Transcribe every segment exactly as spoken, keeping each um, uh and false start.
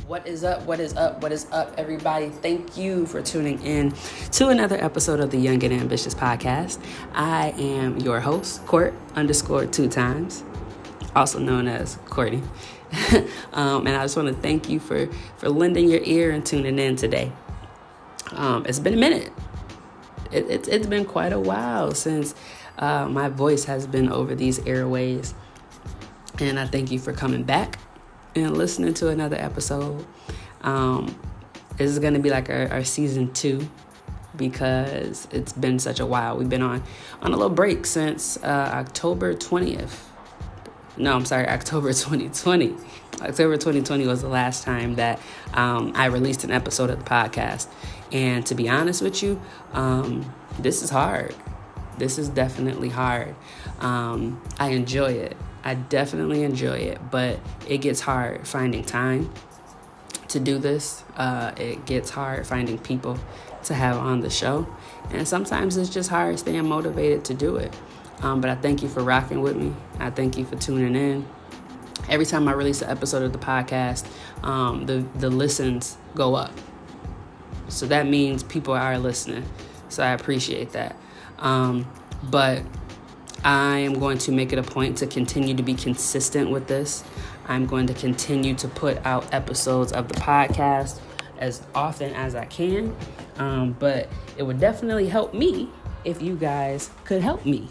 What is up? What is up? What is up, everybody? Thank you for tuning in to another episode of the Young and Ambitious podcast. I am your host, Court underscore two times, also known as Courtney. um, and I just want to thank you for, for lending your ear and tuning in today. Um, it's been a minute. It, it, it's been quite a while since uh, my voice has been over these airways. And I thank you for coming back and listening to another episode. Um, this is going to be like our, our season two because it's been such a while. We've been on, on a little break since uh, October twentieth. No, I'm sorry, October twenty twenty. October twenty twenty was the last time that um, I released an episode of the podcast. And to be honest with you, um, this is hard. This is definitely hard. Um, I enjoy it. I definitely enjoy it, but it gets hard finding time to do this. Uh, it gets hard finding people to have on the show. And sometimes it's just hard staying motivated to do it. Um, but I thank you for rocking with me. I thank you for tuning in. Every time I release an episode of the podcast, um, the, the listens go up. So that means people are listening. So I appreciate that. Um, but I am going to make it a point to continue to be consistent with this. I'm going to continue to put out episodes of the podcast as often as I can. Um, but it would definitely help me if you guys could help me.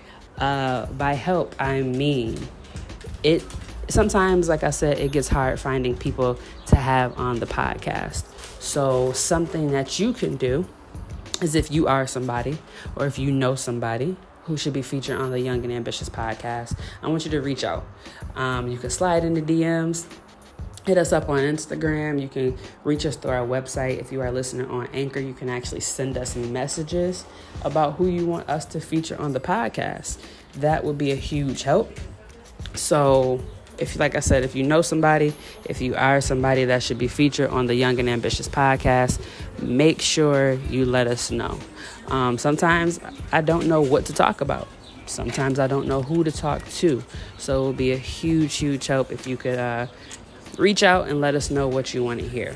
Uh, by help, I mean it. Sometimes, like I said, it gets hard finding people to have on the podcast. So something that you can do is if you are somebody or if you know somebody who should be featured on the Young and Ambitious podcast, I want you to reach out. Um, you can slide into D Ms, hit us up on Instagram. You can reach us through our website. If you are listening on Anchor, you can actually send us messages about who you want us to feature on the podcast. That would be a huge help. So if, like I said, if you know somebody, if you are somebody that should be featured on the Young and Ambitious podcast, make sure you let us know. Um, sometimes I don't know what to talk about. Sometimes I don't know who to talk to. So it will be a huge, huge help if you could uh, reach out and let us know what you want to hear.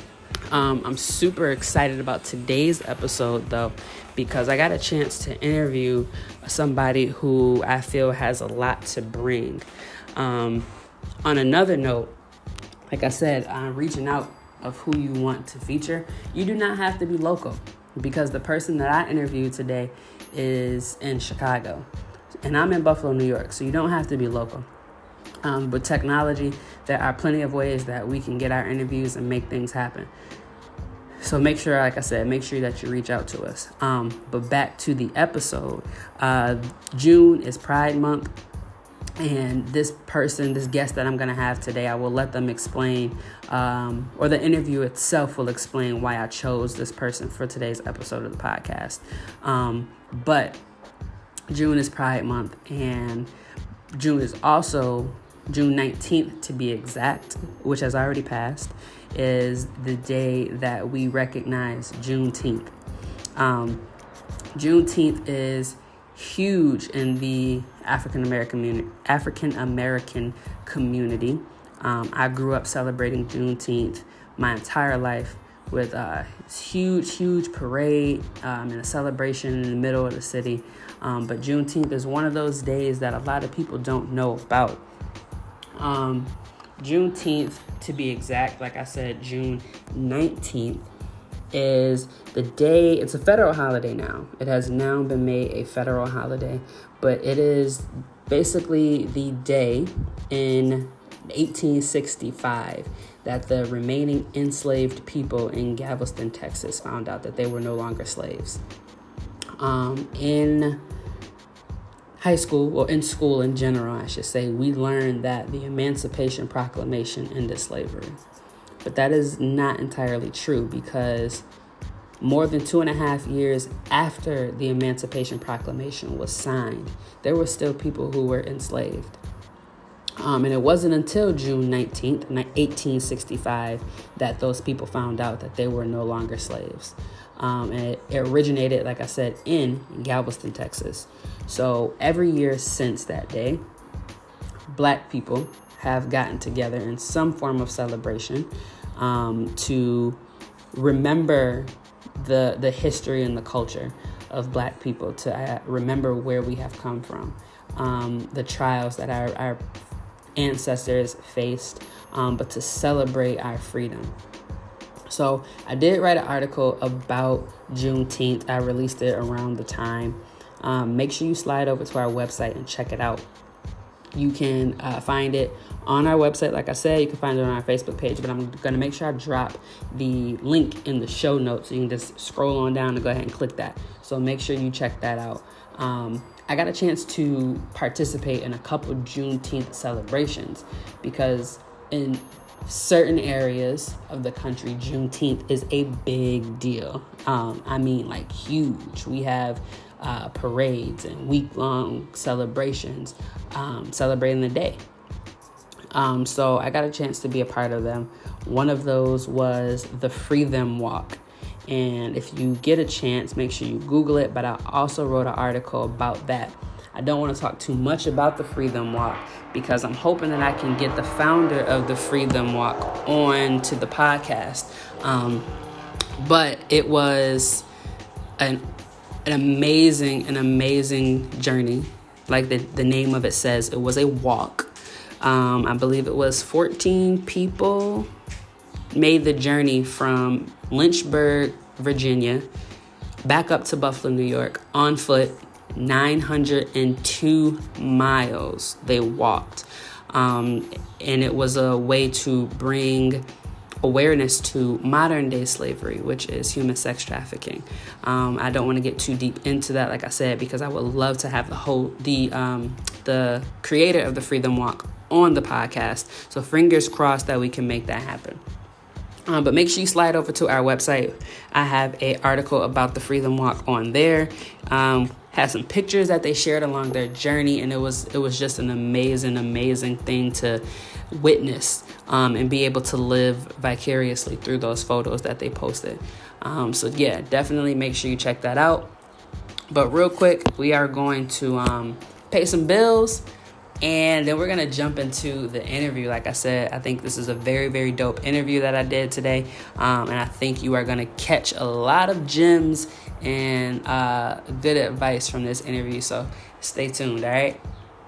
Um, I'm super excited about today's episode, though, because I got a chance to interview somebody who I feel has a lot to bring. Um, on another note, like I said, I'm reaching out of who you want to feature. You do not have to be local, because the person that I interviewed today is in Chicago and I'm in Buffalo, New York. So you don't have to be local. Um, with technology, there are plenty of ways that we can get our interviews and make things happen. So make sure, like I said, make sure that you reach out to us. Um, but back to the episode. Uh, June is Pride Month. And this person, this guest that I'm going to have today, I will let them explain, um, or the interview itself will explain why I chose this person for today's episode of the podcast. Um, but June is Pride Month, and June is also June nineteenth, to be exact, which has already passed, is the day that we recognize Juneteenth. Um, Juneteenth is huge in the African American African American community. Um, I grew up celebrating Juneteenth my entire life with a huge, huge parade um, and a celebration in the middle of the city. Um, but Juneteenth is one of those days that a lot of people don't know about. Um, Juneteenth, to be exact, like I said, June nineteenth, is the day, it's a federal holiday now. It has now been made a federal holiday, but it is basically the day in eighteen sixty-five that the remaining enslaved people in Galveston, Texas found out that they were no longer slaves. Um, in high school, or in school in general, I should say, we learned that the Emancipation Proclamation ended slavery. But that is not entirely true, because more than two and a half years after the Emancipation Proclamation was signed, there were still people who were enslaved. Um, and it wasn't until June nineteenth, eighteen sixty-five, that those people found out that they were no longer slaves. Um, and it, it originated, like I said, in Galveston, Texas. So every year since that day, Black people have gotten together in some form of celebration um, to remember the the history and the culture of Black people, to uh, remember where we have come from, um, the trials that our, our ancestors faced, um, but to celebrate our freedom. So I did write an article about Juneteenth. I released it around the time. Um, make sure you slide over to our website and check it out. You can uh, find it on our website. Like I said, you can find it on our Facebook page, but I'm going to make sure I drop the link in the show notes. So you can just scroll on down and go ahead and click that. So make sure you check that out. Um, I got a chance to participate in a couple Juneteenth celebrations because in certain areas of the country, Juneteenth is a big deal. Um, I mean, like huge. We have uh, parades and week-long celebrations um, celebrating the day. Um, so I got a chance to be a part of them. One of those was the Free Them Walk. And if you get a chance, make sure you Google it. But I also wrote an article about that. I don't want to talk too much about the Free Them Walk because I'm hoping that I can get the founder of the Free Them Walk on to the podcast. Um, but it was an, an amazing, an amazing journey. Like the, the name of it says, it was a walk. Um, I believe it was fourteen people made the journey from Lynchburg, Virginia, back up to Buffalo, New York, on foot, nine hundred two miles they walked. Um, and it was a way to bring awareness to modern day slavery, which is human sex trafficking. Um, I don't want to get too deep into that, like I said, because I would love to have the whole, the, um, the creator of the Free Them Walk on the podcast. So fingers crossed that we can make that happen. Um, but make sure you slide over to our website. I have an article about the Free Them Walk on there. Um, had some pictures that they shared along their journey, and it was it was just an amazing, amazing thing to witness um, and be able to live vicariously through those photos that they posted. Um, so yeah, definitely make sure you check that out. But real quick, we are going to um, pay some bills. And then we're going to jump into the interview. Like I said, I think this is a very, very dope interview that I did today. Um, and I think you are going to catch a lot of gems and uh, good advice from this interview. So stay tuned, all right?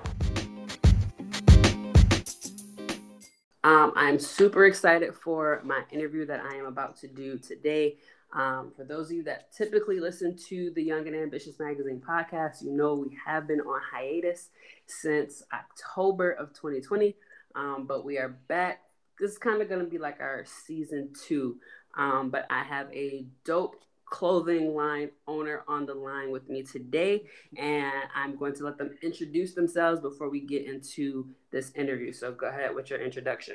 Um, I'm super excited for my interview that I am about to do today. Um, for those of you that typically listen to the Young and Ambitious Magazine podcast, you know we have been on hiatus since October of twenty twenty, um, but we are back. This is kind of going to be like our season two, um, but I have a dope clothing line owner on the line with me today, and I'm going to let them introduce themselves before we get into this interview. So go ahead with your introduction.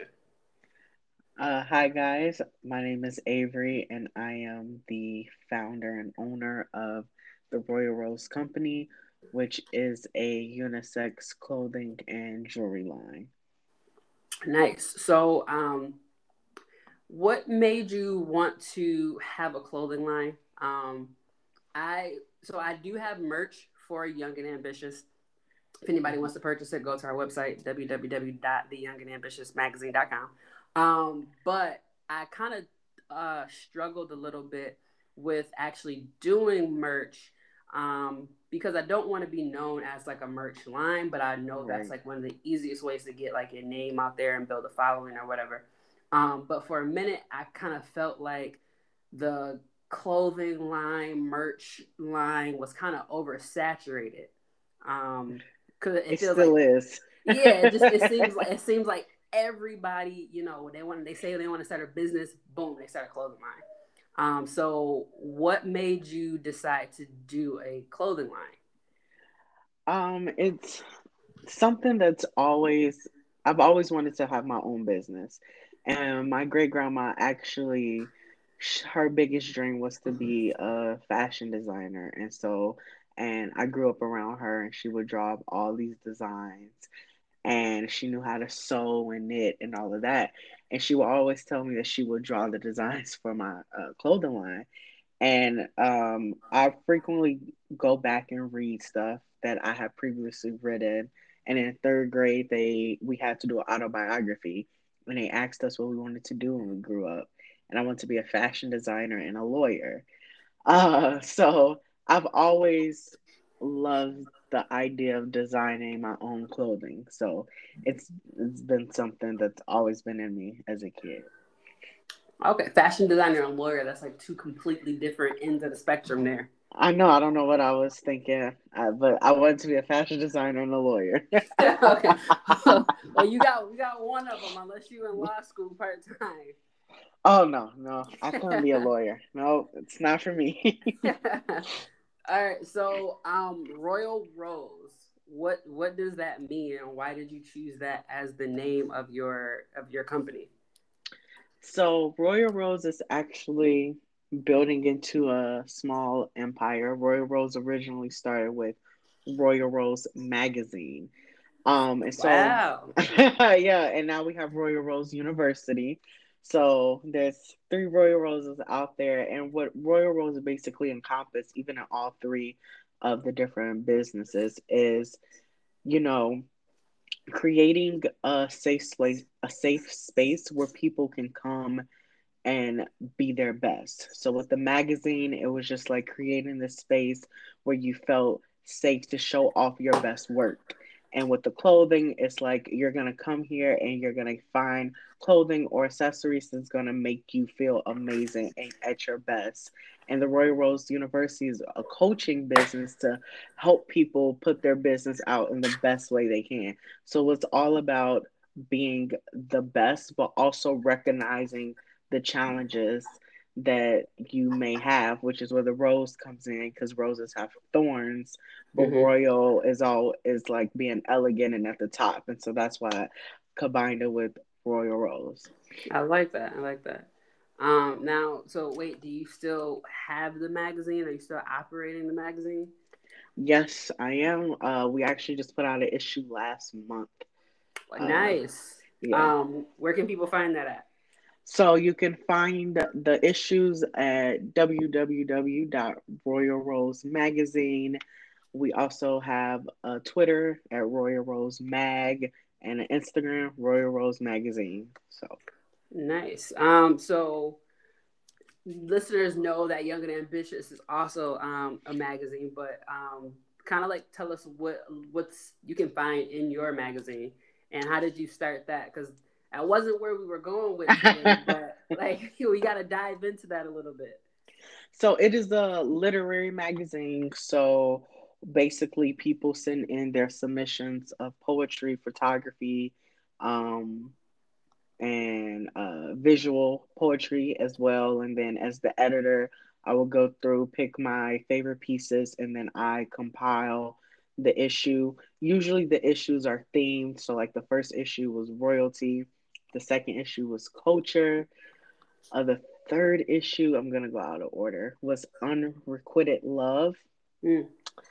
Uh, hi guys, my name is Avery and I am the founder and owner of the Royal Rose Company, which is a unisex clothing and jewelry line. Nice. So, um, what made you want to have a clothing line? Um, I so I do have merch for Young and Ambitious. If anybody wants to purchase it, go to our website, w w w dot the young and ambitious magazine dot com. Um, but I kind of uh, struggled a little bit with actually doing merch um, because I don't want to be known as like a merch line, but I know that's Right. like one of the easiest ways to get like your name out there and build a following or whatever. Um, but for a minute, I kind of felt like the clothing line, merch line was kind of oversaturated. Um, Cause it It feels still like, is. yeah, it just it seems like it seems like everybody, you know, they want they say they want to start a business, boom, they start a clothing line. Um, so what made you decide to do a clothing line? Um, it's something that's always, I've always wanted to have my own business. And my great grandma actually, sh- her biggest dream was to be a fashion designer. And so, and I grew up around her and she would draw up all these designs and she knew how to sew and knit and all of that. And she would always tell me that she would draw the designs for my uh, clothing line. And um, I frequently go back and read stuff that I have previously written. And in third grade, they we had to do an autobiography. when they asked us what we wanted to do when we grew up. And I wanted to be a fashion designer and a lawyer. Uh, so I've always loved the idea of designing my own clothing. So it's it's been something that's always been in me as a kid. Okay, fashion designer and lawyer. That's like two completely different ends of the spectrum there. I know, I don't know what I was thinking, uh, but I wanted to be a fashion designer and a lawyer. Okay, well, well, you got we got one of them, unless you in law school part time. Oh no, no, I couldn't be a lawyer. No, it's not for me. All right, so um, Royal Rose. What what does that mean, and why did you choose that as the name of your of your company? So Royal Rose is actually building into a small empire. Royal Rose originally started with Royal Rose magazine. Um, and so Wow. yeah, and now we have Royal Rose University. So there's three Royal Roses out there, and what Royal Rose basically encompass, even in all three of the different businesses, is you know creating a safe space, a safe space where people can come and be their best. So with the magazine, it was just like creating this space where you felt safe to show off your best work. And with the clothing, it's like you're going to come here and you're going to find clothing or accessories that's going to make you feel amazing and at your best. And the Royal Rose University is a coaching business to help people put their business out in the best way they can. So it's all about being the best, but also recognizing the challenges that you may have, which is where the rose comes in because roses have thorns, but Hmm. royal is all is like being elegant and at the top, and so that's why I combined it with royal rose. I like that. I like that. Um, now, so wait, do you still have the magazine? Are you still operating the magazine? Yes, I am. Uh, we actually just put out an issue last month. Well, Uh, nice. yeah. Um, where can people find that at? So you can find the issues at w w w dot royal rose magazine. We also have a Twitter at Royal Rose Mag and an Instagram, Royal Rose Magazine. So, Nice. Um, so listeners know that Young and Ambitious is also um, a magazine, but um, kind of like tell us what what's you can find in your magazine and how did you start that? Because that wasn't where we were going with today, but like we got to dive into that a little bit. so it is a literary magazine. So basically, people send in their submissions of poetry, photography, um, and uh, visual poetry as well. And then as the editor, I will go through, pick my favorite pieces, and then I compile the issue. Usually the issues are themed. So, like the first issue was royalty, the second issue was culture, uh, the third issue, I'm going to go out of order, was unrequited love. Mm,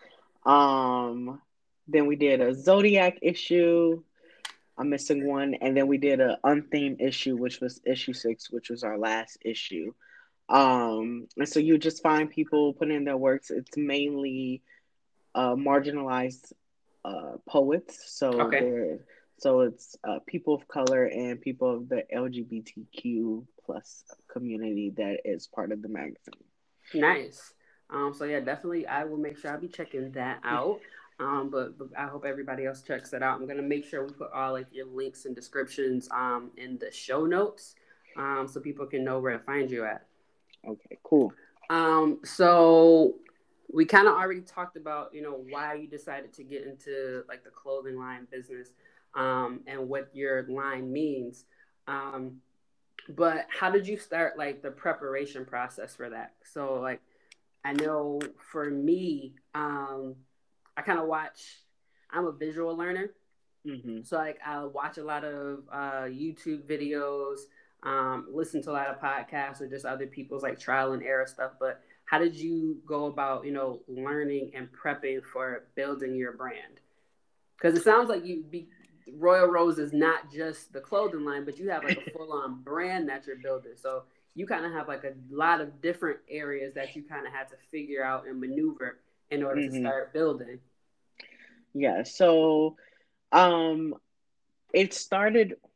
Um, then we did a zodiac issue. I'm missing one, and then we did a unthemed issue, which was issue six, which was our last issue. Um, and so you just find people putting in their works. It's mainly uh, marginalized uh, poets, so okay. they're so it's uh, people of color and people of the L G B T Q plus community that is part of the magazine. Nice. Um, so yeah, definitely I will make sure I'll be checking that out. Um, but, but I hope everybody else checks it out. I'm gonna make sure we put all like your links and descriptions um in the show notes um so people can know where to find you at. Okay, cool. Um, so we kind of already talked about, you know, why you decided to get into like the clothing line business, um, and what your line means. Um, but how did you start like the preparation process for that? So like, I know for me, um, I kind of watch. I'm a visual learner, Hmm. so like I watch a lot of uh, YouTube videos, um, listen to a lot of podcasts or just other people's like trial and error stuff. But how did you go about, you know, learning and prepping for building your brand? Because it sounds like you be Royal Rose is not just the clothing line, but you have like a full on brand that you're building. So you kind of have like a lot of different areas that you kind of had to figure out and maneuver in order to Hmm. start building. Yeah. So, um, it started.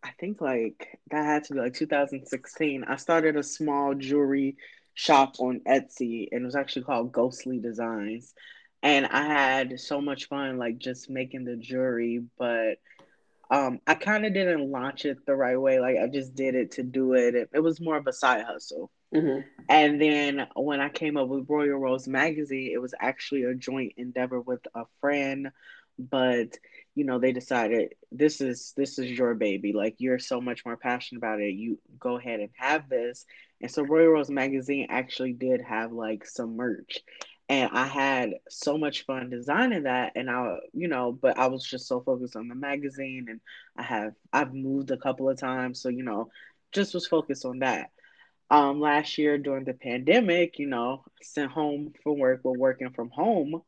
I think like that had to be like two thousand sixteen. I started a small jewelry shop on Etsy, and it was actually called Ghostly Designs. And I had so much fun like just making the jewelry, but um I kind of didn't launch it the right way. Like I just did it to do it. It, it was more of a side hustle. Mm-hmm. And then when I came up with Royal Rose magazine, it was actually a joint endeavor with a friend, but you know, they decided this is this is your baby. Like you're so much more passionate about it. You go ahead and have this. And so Royal Rose magazine actually did have like some merch. And I had so much fun designing that, and I, you know, but I was just so focused on the magazine, and I have I've moved a couple of times, so you know, just was focused on that. Um, last year during the pandemic, you know, sent home from work, we're working from home.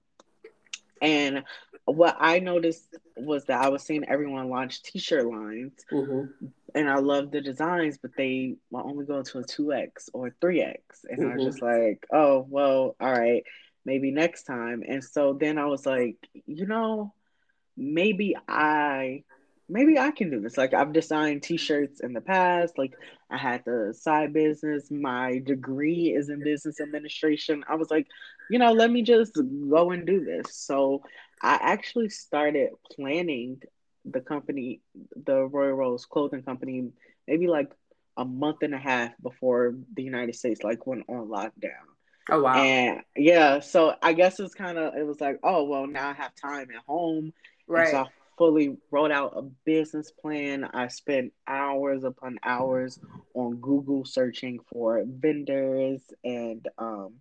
And what I noticed was that I was seeing everyone launch t shirt lines, Mm-hmm. and I love the designs, but they will only go to a two X or three X. And I was Mm-hmm. just like, oh, well, all right, maybe next time. And so then I was like, you know, maybe I maybe I can do this. Like I've designed t-shirts in the past. Like I had the side business. My degree is in business administration. I was like, you know, let me just go and do this. So I actually started planning the company, the Royal Rose clothing company, maybe like a month and a half before the United States like went on lockdown. Oh wow. And yeah, so I guess it's kind of, it was like, oh, well, now I have time at home. And so Right. I fully wrote out a business plan. I spent hours upon hours on Google searching for vendors and um,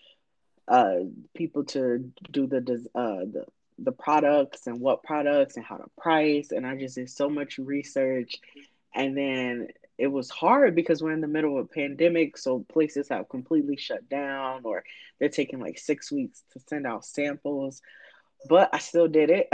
uh, people to do the, uh, the, the products and what products and how to price. And I just did so much research. And then it was hard because we're in the middle of a pandemic, so places have completely shut down or they're taking like six weeks to send out samples. But I still did it.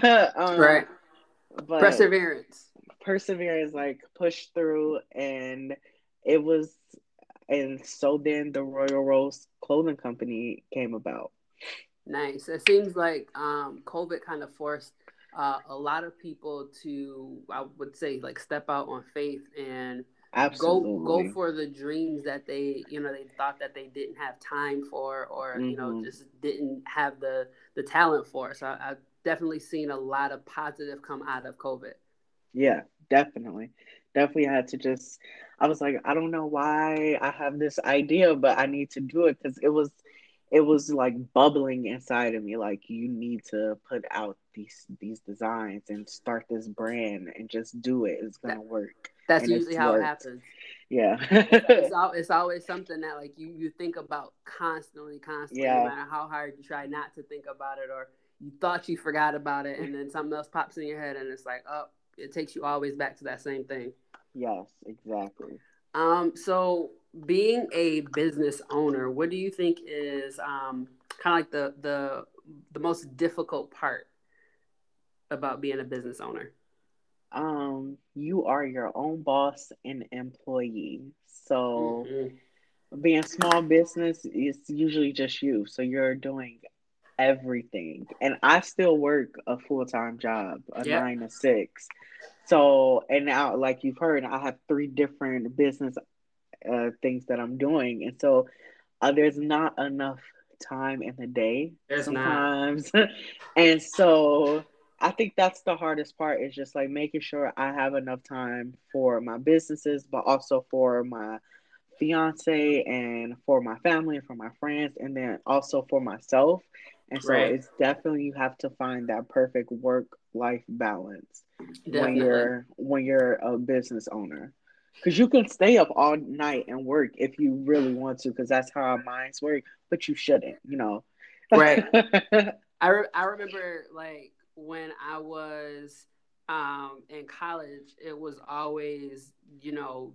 um, Right. but Perseverance. perseverance, like pushed through, and it was, and so then the Royal Rose Clothing Company came about. Nice. It seems like um, COVID kind of forced uh, a lot of people to, I would say, like step out on faith and go go Absolutely. for the dreams that they, you know, they thought that they didn't have time for, or you know, Hmm. just didn't have the the talent for. So I, I've definitely seen a lot of positive come out of COVID. Yeah, definitely. Definitely had to just, I was like, I don't know why I have this idea, but I need to do it because it was, it was like bubbling inside of me. Like you need to put out these these designs and start this brand and just do it. It's That gonna work, that's and usually it's how it worked. happens. Yeah, It's it's, al- it's always something that like you you think about constantly, constantly, no yeah, matter how hard you try not to think about it, or you thought you forgot about it, and then something else pops in your head, and it's like, oh, it takes you always back to that same thing. yes, exactly. Um, so being a business owner, what do you think is um kind of like the the the most difficult part about being a business owner? Um, you are your own boss and employee. So Mm-hmm. being small business is usually just you. So you're doing everything. And I still work a full time job, a Yep, nine to six. So, and now, like you've heard, I have three different business uh, things that I'm doing. And so uh, there's not enough time in the day there's not. sometimes. And so I think that's the hardest part is just like making sure I have enough time for my businesses, but also for my fiance and for my family and for my friends and then also for myself. And so Right, it's definitely you have to find that perfect work life balance when definitely. you're when you're a business owner. Cuz you can stay up all night and work if you really want to cuz that's how our minds work, but you shouldn't, you know. Right. I, re- I remember like when I was um, in college, it was always, you know,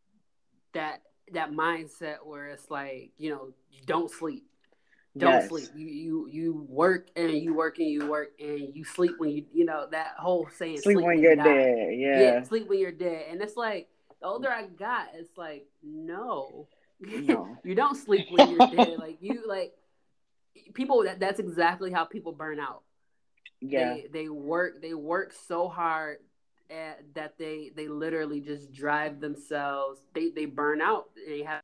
that that mindset where it's like, you know, you don't sleep. Don't sleep. Yes. You you you work and you work and you work and you sleep when you you know that whole saying Sleep sleep when when you you're die. dead. Yeah, Yeah. sleep when you're dead. And it's like the older I got, it's like no, No. you don't sleep when you're dead. Like you like people that that's exactly how people burn out. Yeah. They they work they work so hard uh, that they they literally just drive themselves. They they burn out. They have,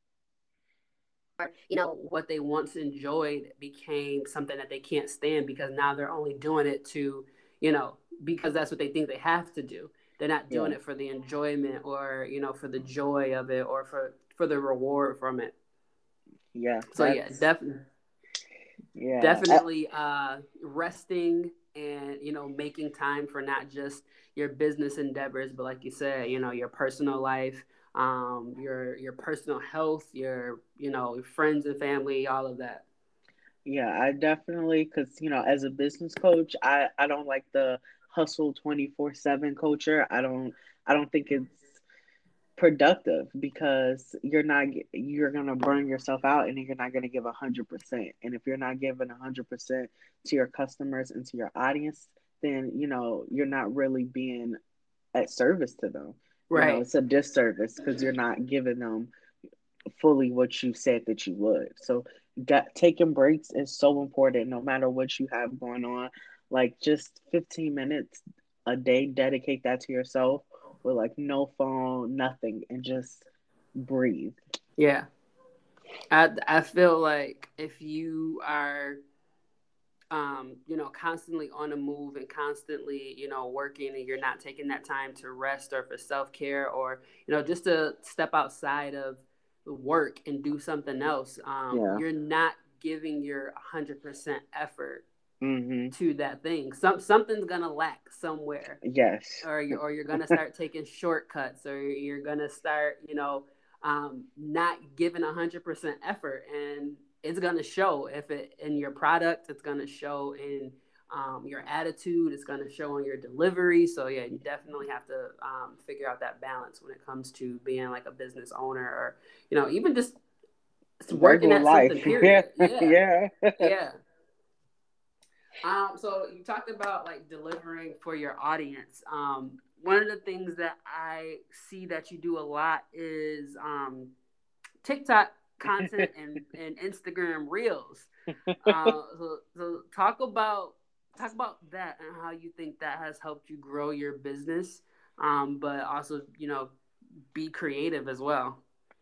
you know, what they once enjoyed became something that they can't stand because now they're only doing it to, you know, because that's what they think they have to do. They're not doing Yeah. it for the enjoyment or, you know, for the joy of it or for for the reward from it. Yeah, So yeah, that's definitely yeah. Uh, definitely uh resting and, you know, making time for not just your business endeavors, but like you said, you know, your personal life, um your your personal health, your, you know, friends and family, all of that. yeah, I definitely, because you know, as a business coach, I I don't like the hustle twenty four seven culture. I don't I don't think it's productive because you're not you're gonna burn yourself out and you're not gonna give a hundred percent. And if you're not giving a hundred percent to your customers and to your audience, then you know you're not really being at service to them. You know, Right. it's a disservice because you're not giving them fully what you said that you would. So, got taking breaks is so important no matter what you have going on. Like just fifteen minutes a day, dedicate that to yourself with like no phone, nothing, and just breathe. Yeah. I I feel like if you are, um, you know, constantly on the move and constantly, you know, working and you're not taking that time to rest or for self care or, you know, just to step outside of work and do something else, um, Yeah. you're not giving your one hundred percent effort Mm-hmm. to that thing. Some something's gonna lack somewhere, Yes. or you or you're gonna start taking shortcuts, or you're gonna start, you know, um, not giving a hundred percent effort, and it's gonna show if it in your product. It's gonna show in, um, your attitude. It's gonna show in your delivery. So yeah, you definitely have to, um, figure out that balance when it comes to being like a business owner, or, you know, even just working Regular at something. life. Yeah. Period. Yeah, Yeah. yeah. Um, so you talked about like delivering for your audience. Um, one of the things that I see that you do a lot is, um, TikTok content and, and Instagram Reels. Uh, so, so talk about talk about that and how you think that has helped you grow your business, um, but also, you know, be creative as well.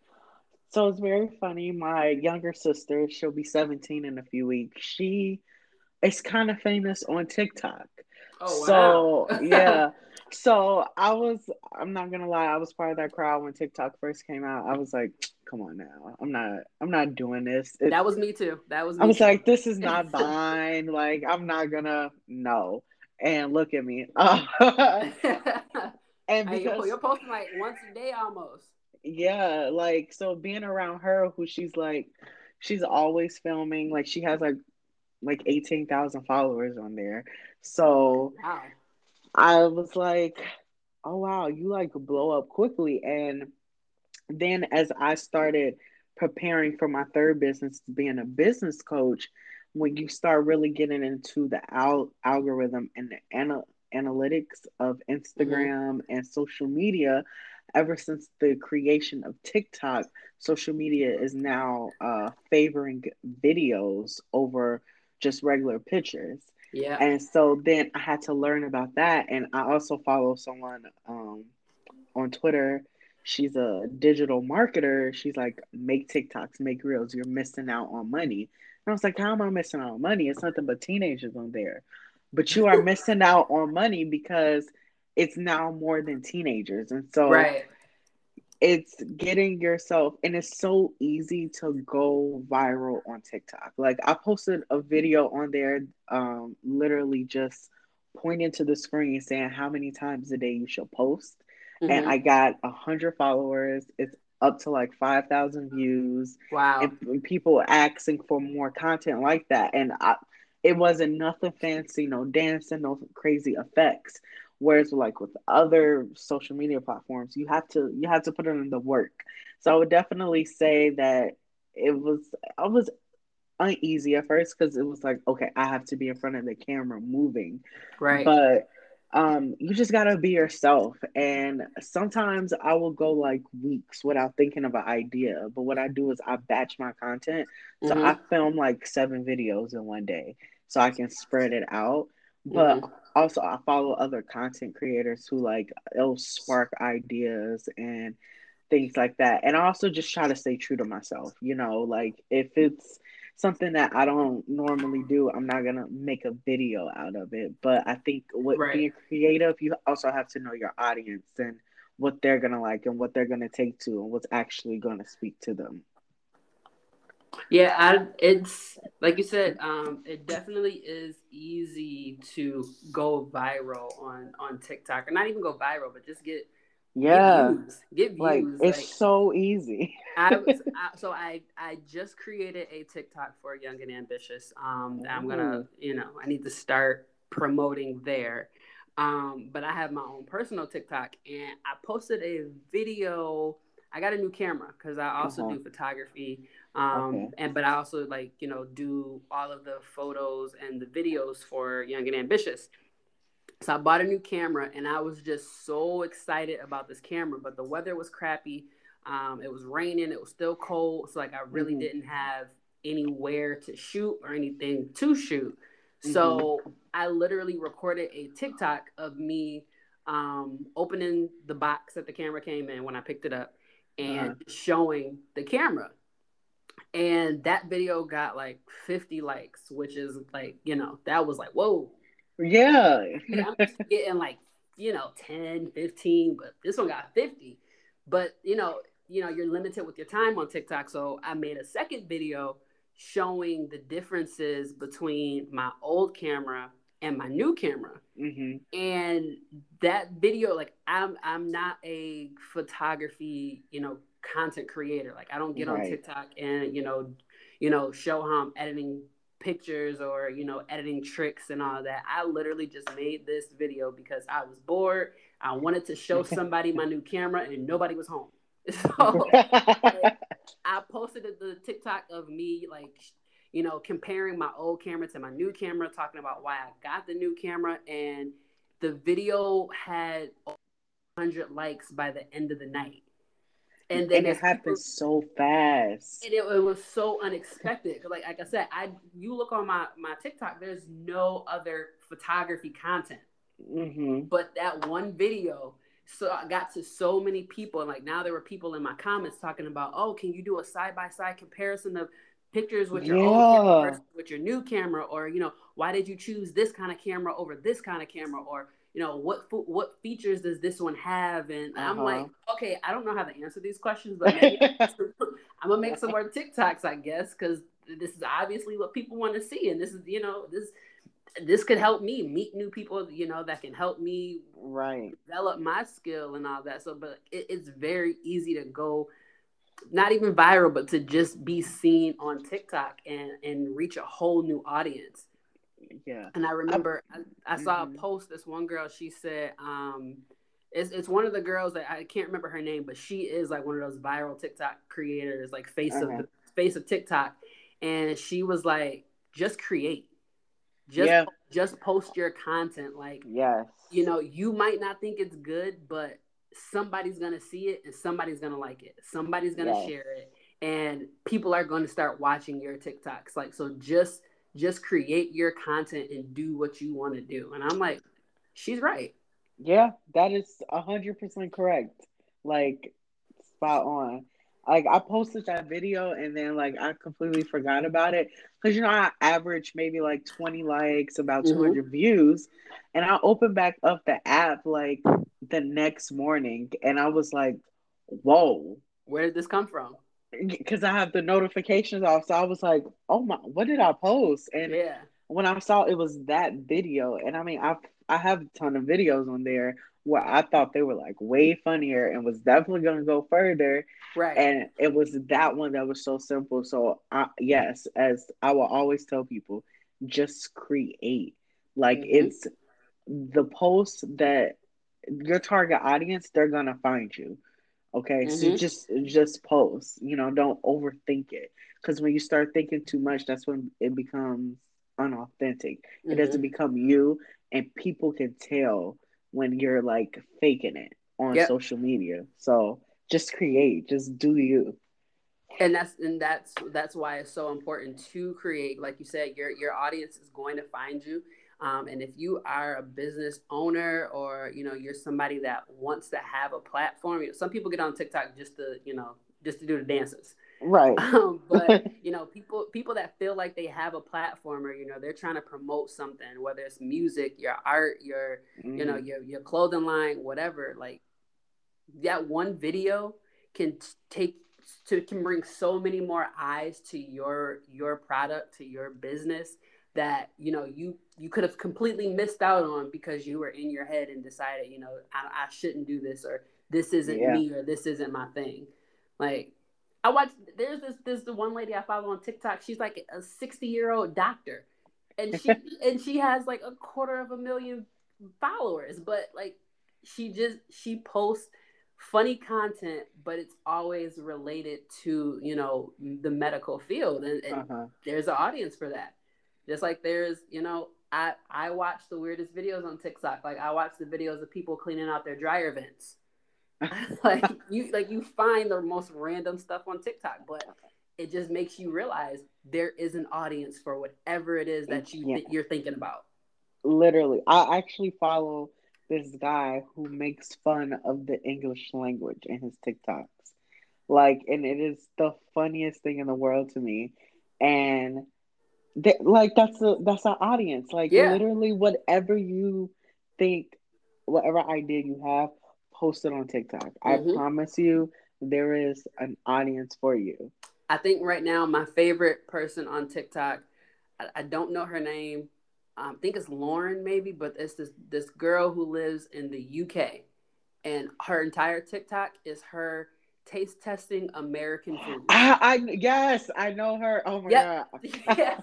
So it's very funny. My younger sister, she'll be seventeen in a few weeks. She is kind of famous on TikTok. Oh wow! So yeah. So I was I'm not gonna lie, I was part of that crowd when TikTok first came out. I was like, come on now. I'm not I'm not doing this. It's That was me too. That was I me was too. like, this is not Vine. Like, I'm not gonna no. And look at me. Uh, and Hey, you're, because you're posting like once a day almost. yeah, like so being around her who she's like she's always filming, like she has like like eighteen thousand followers on there. So Wow. I was like, oh wow, you like blow up quickly. And then as I started preparing for my third business, being a business coach, when you start really getting into the al- algorithm and the ana- analytics of Mm-hmm. Instagram and social media, ever since the creation of TikTok, social media is now uh, favoring videos over just regular pictures. Yeah. And so then I had to learn about that. And I also follow someone um, on Twitter. She's a digital marketer. She's like, make TikToks, make reels. You're missing out on money. And I was like, how am I missing out on money? It's nothing but teenagers on there. But you are missing out on money because it's now more than teenagers. And so Right. it's getting yourself, and it's so easy to go viral on TikTok. Like I posted a video on there, um, literally just pointing to the screen saying how many times a day you should post, and Mm-hmm. I got a hundred followers. It's up to like five thousand views, Wow. and, and people asking for more content like that. And I, it wasn't nothing fancy, no dancing, no crazy effects. Whereas like with other social media platforms, you have to you have to put in the work. So I would definitely say that it was I was uneasy at first because it was like, okay, I have to be in front of the camera moving. Right. But um you just gotta be yourself. And sometimes I will go like weeks without thinking of an idea. But what I do is I batch my content. So I Mm-hmm. film like seven videos in one day so I can spread it out. But Mm-hmm. also I follow other content creators who like it'll spark ideas and things like that. And I also just try to stay true to myself. You know, like if it's something that I don't normally do, I'm not gonna make a video out of it. But I think with Right. being creative, you also have to know your audience and what they're gonna like and what they're gonna take to and what's actually gonna speak to them. Yeah, I, it's like you said. Um, it definitely is easy to go viral on on TikTok, or not even go viral, but just get get Yeah, views, get like views. it's Like so easy. I was, I, so I I just created a TikTok for Young and Ambitious. Um, that I'm gonna, Ooh. you know, I need to start promoting there. Um, but I have my own personal TikTok, and I posted a video. I got a new camera because I also Uh-huh. do photography. Um, Okay. and but I also like, you know, do all of the photos and the videos for Young and Ambitious. So I bought a new camera and I was just so excited about this camera, but the weather was crappy. Um, it was raining, it was still cold. So like I really Mhm. didn't have anywhere to shoot or anything to shoot. Mhm. So I literally recorded a TikTok of me um, opening the box that the camera came in when I picked it up and Uh-huh. showing the camera. And that video got like fifty likes, which is like, you know, that was like, whoa, Yeah. I'm used to getting like, you know, ten, fifteen, but this one got fifty. But, you know, you know, you're limited with your time on TikTok. So I made a second video showing the differences between my old camera and my new camera. Mhm. And that video, like I'm I'm not a photography, you know, content creator. Like I don't get on Right. TikTok and, you know, you know, show how I'm editing pictures or, you know, editing tricks and all that. I literally just made this video because I was bored. I wanted to show somebody my new camera and nobody was home. So like I posted the TikTok of me like, you know, comparing my old camera to my new camera, talking about why I got the new camera, and the video had one hundred likes by the end of the night. And then And it as people, happens so fast. and it, it was so unexpected. Like like I said, I you look on my my TikTok, there's no other photography content, Mhm. but that one video. So I got to so many people, and like now there were people in my comments talking about, oh, can you do a side by side comparison of pictures with your old camera Yeah. versus with your new camera, or you know, why did you choose this kind of camera over this kind of camera, or you know, what what features does this one have? And I'm like, Uh-huh. okay, I don't know how to answer these questions, but maybe I'm gonna make some more TikToks, I guess, because this is obviously what people want to see, and this is you know this this could help me meet new people, you know, that can help me Right. develop my skill and all that. So, but it, it's very easy to go, not even viral, but to just be seen on TikTok and and reach a whole new audience. Yeah. And I I remember I, I saw a mhm. post. This one girl, she said, um, it's it's one of the girls that I can't remember her name, but she is like one of those viral TikTok creators, like face of Uh-huh. the face of TikTok, and she was like, just create just Yeah. just post your content. Like, Yes. you know, you might not think it's good, but somebody's gonna see it and somebody's gonna like it, somebody's gonna Yes. share it, and people are going to start watching your TikToks. Like, so just just create your content and do what you want to do. And I'm like, she's right. Yeah, that is a hundred percent correct. Like spot on. Like I posted that video and then like I completely forgot about it because you know I average maybe like twenty likes, about two Mm-hmm. hundred views, and I opened back up the app like the next morning and I was like, whoa, Where did this come from? because I have the notifications off, so I was like, oh my, what did I post? And Yeah. when I saw it was that video, and I mean, I I have a ton of videos on there where I thought they were like way funnier and was definitely gonna go further, Right. and it was that one that was so simple. So I, yes, as I will always tell people, just create. Like Mm-hmm. it's the post that your target audience, they're gonna find you. Okay, so Mm-hmm. just just post. You know, don't overthink it because when you start thinking too much, that's when it becomes unauthentic. It doesn't Mm-hmm. become you, and people can tell when you're like faking it on Yep. social media. So just create, just do you. And that's and that's that's why it's so important to create. Like you said, your your audience is going to find you. Um, and if you are a business owner, or you know you're somebody that wants to have a platform, you know, some people get on TikTok just to you know just to do the dances. Right. Um, but you know, people people that feel like they have a platform, or you know, they're trying to promote something, whether it's music, your art, your you know, Mm-hmm. your your clothing line, whatever. Like that one video can t- take to can bring so many more eyes to your your product, to your business, that you know you you could have completely missed out on because you were in your head and decided, you know, I, I shouldn't do this, or this isn't Yeah. me, or this isn't my thing. Like I watched. There's this. There's the one lady I follow on TikTok. She's like a sixty year old doctor, and she and she has like a quarter of a million followers. But like, she just she posts funny content, but it's always related to you know the medical field, and, and Uh-huh. there's an audience for that. Just like there's you know I I watch the weirdest videos on TikTok. Like I watch the videos of people cleaning out their dryer vents. like you like you find the most random stuff on TikTok, but it just makes you realize there is an audience for whatever it is that you Yeah. th- you're thinking about. Literally, I actually follow this guy who makes fun of the English language in his TikToks. Like, and it is the funniest thing in the world to me. And th- like that's a that's our audience. Like Yeah. literally, whatever you think, whatever idea you have, post it on TikTok. I hmm promise you, there is an audience for you. I think right now my favorite person on TikTok, I, I don't know her name. Um, I think it's Lauren maybe, but it's this this girl who lives in the U K, and her entire TikTok is her taste testing American foods. I, I yes, I know her. Oh my Yep. god. Yeah.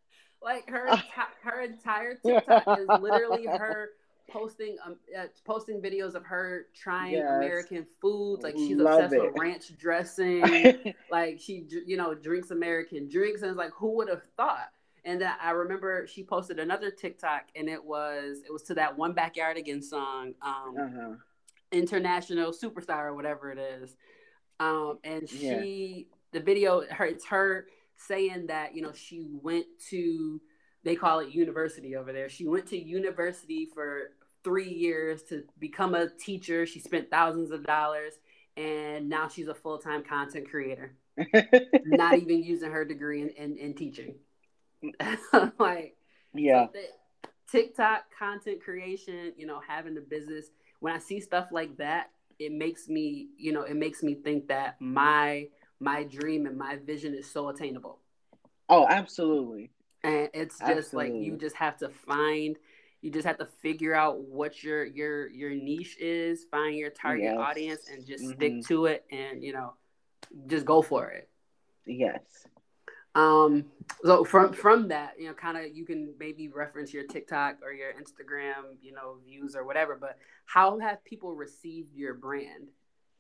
Like her enti- her entire TikTok is literally her posting um uh, posting videos of her trying Yes, American foods. Like she's love obsessed with it. ranch dressing. Like she you know drinks American drinks, and it's like who would have thought? And that I remember she posted another TikTok, and it was it was to that One Backyard Again song, um, Uh-huh. International Superstar or whatever it is. Um, and Yeah. she the video her it's her saying that you know she went to they call it university over there. She went to university for three years to become a teacher. She spent thousands of dollars, and now she's a full time content creator. Not even using her degree in, in, in teaching. Like Yeah. so the TikTok content creation, you know, having the business, when I see stuff like that, it makes me, you know, it makes me think that my my dream and my vision is so attainable. Oh, absolutely. And it's just like you Absolutely. just have to find you just have to figure out what your your your niche is, find your target audience Yes. and just stick Mm-hmm. to it, and you know, just go for it. Yes. Um, so from from that, you know, kind of you can maybe reference your TikTok or your Instagram, you know, views or whatever. But how have people received your brand?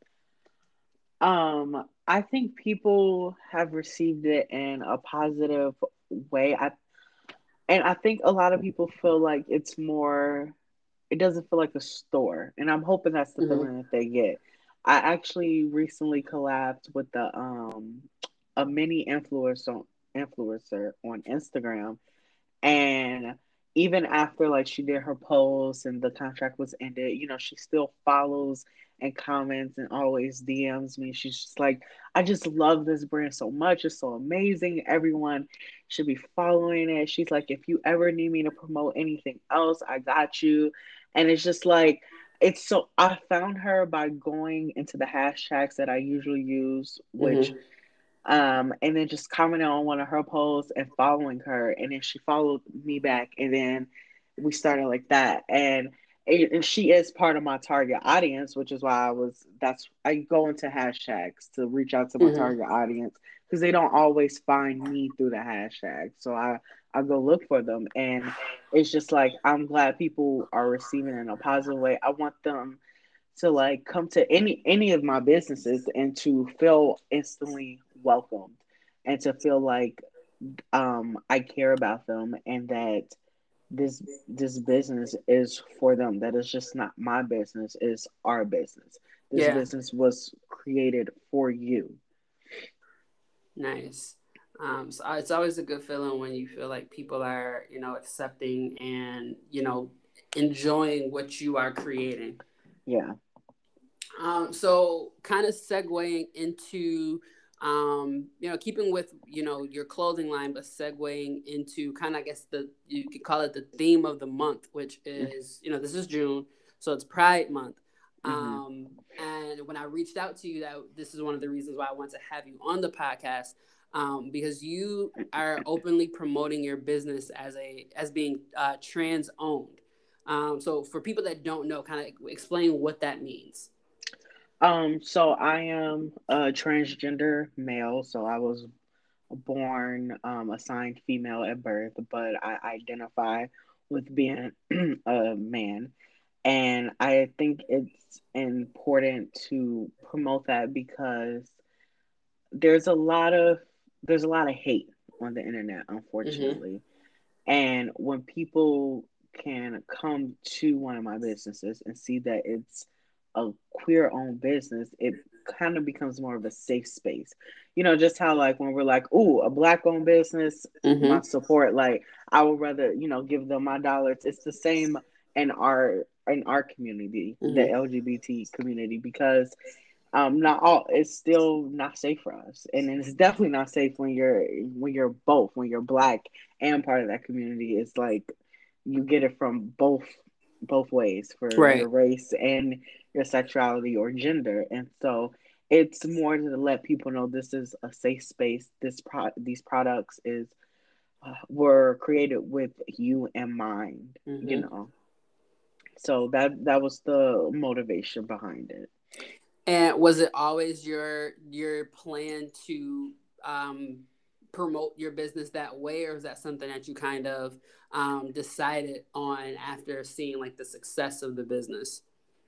Um, I think people have received it in a positive way. I and I think a lot of people feel like it's more it doesn't feel like a store. And I'm hoping that's the Mm-hmm. feeling that they get. I actually recently collabed with the um a mini influencer influencer on Instagram, and even after like she did her post and the contract was ended, you know, she still follows and comments and always D Ms me. She's just like, I just love this brand so much. It's so amazing. Everyone should be following it. She's like, if you ever need me to promote anything else, I got you. And it's just like, it's so I found her by going into the hashtags that I usually use, which Mm-hmm. um, and then just commenting on one of her posts and following her, and then she followed me back, and then we started like that, and and she is part of my target audience, which is why I was that's I go into hashtags to reach out to my Mm-hmm. target audience because they don't always find me through the hashtag, so I I go look for them, and it's just like I'm glad people are receiving it in a positive way. I want them to like come to any any of my businesses and to feel instantly welcomed and to feel like um I care about them and that this this business is for them, that it's just not my business, it's our business. This Yeah. business was created for you. Nice. Um, so it's always a good feeling when you feel like people are, you know, accepting and, you know, enjoying what you are creating. Yeah. Um, so kind of segueing into, um, you know, keeping with, you know, your clothing line, but segueing into kind of, I guess the, you could call it the theme of the month, which is, you know, this is June, so it's Pride Month. Mm-hmm. Um, and when I reached out to you, that this is one of the reasons why I want to have you on the podcast, um, because you are openly promoting your business as a, as being uh, trans owned. Um, so for people that don't know, kind of explain what that means. Um, so I am a transgender male, so I was born um assigned female at birth, but I identify with being a man. And I think it's important to promote that because there's a lot of there's a lot of hate on the internet, Mm-hmm. unfortunately. And when people can come to one of my businesses and see that it's a queer owned business, it kind of becomes more of a safe space. You know, just how like when we're like, "Ooh, a black owned business, my Mm-hmm. support." Like I would rather, you know, give them my dollars. It's the same in our in our community, the Mm-hmm. L G B T community, because um not all, it's still not safe for us, and it's definitely not safe when you're when you're both when you're black and part of that community. It's like you get it from both both ways for your Right. race and your sexuality or gender. And so it's more to let people know this is a safe space. This pro these products is uh, were created with you in mind, you Mm-hmm. know. So that that was the motivation behind it. And was it always your your plan to um, promote your business that way, or is that something that you kind of um, decided on after seeing like the success of the business?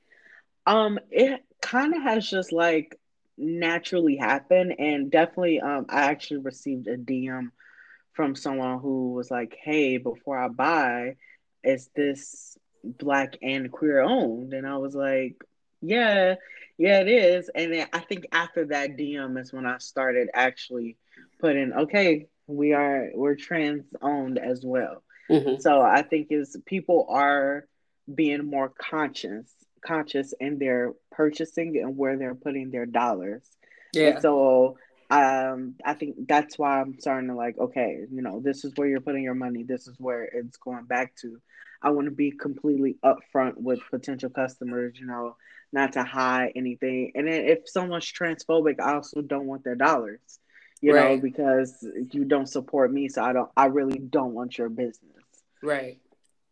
Um, it kind of has just like naturally happened, and definitely, um, I actually received a D M from someone who was like, "Hey, before I buy, is this black and queer owned?" And I was like, "Yeah, yeah, it is." And then I think after that D M is when I started actually putting, "Okay, we are we're trans owned as well." Mm-hmm. So I think is people are being more conscious conscious in their purchasing and where they're putting their dollars. And Yeah. so um I think that's why I'm starting to like, okay, you know, this is where you're putting your money, this is where it's going back to. I want to be completely upfront with potential customers, you know, not to hide anything. And then if someone's transphobic, I also don't want their dollars, you know, Right. because you don't support me, so I don't I really don't want your business. Right.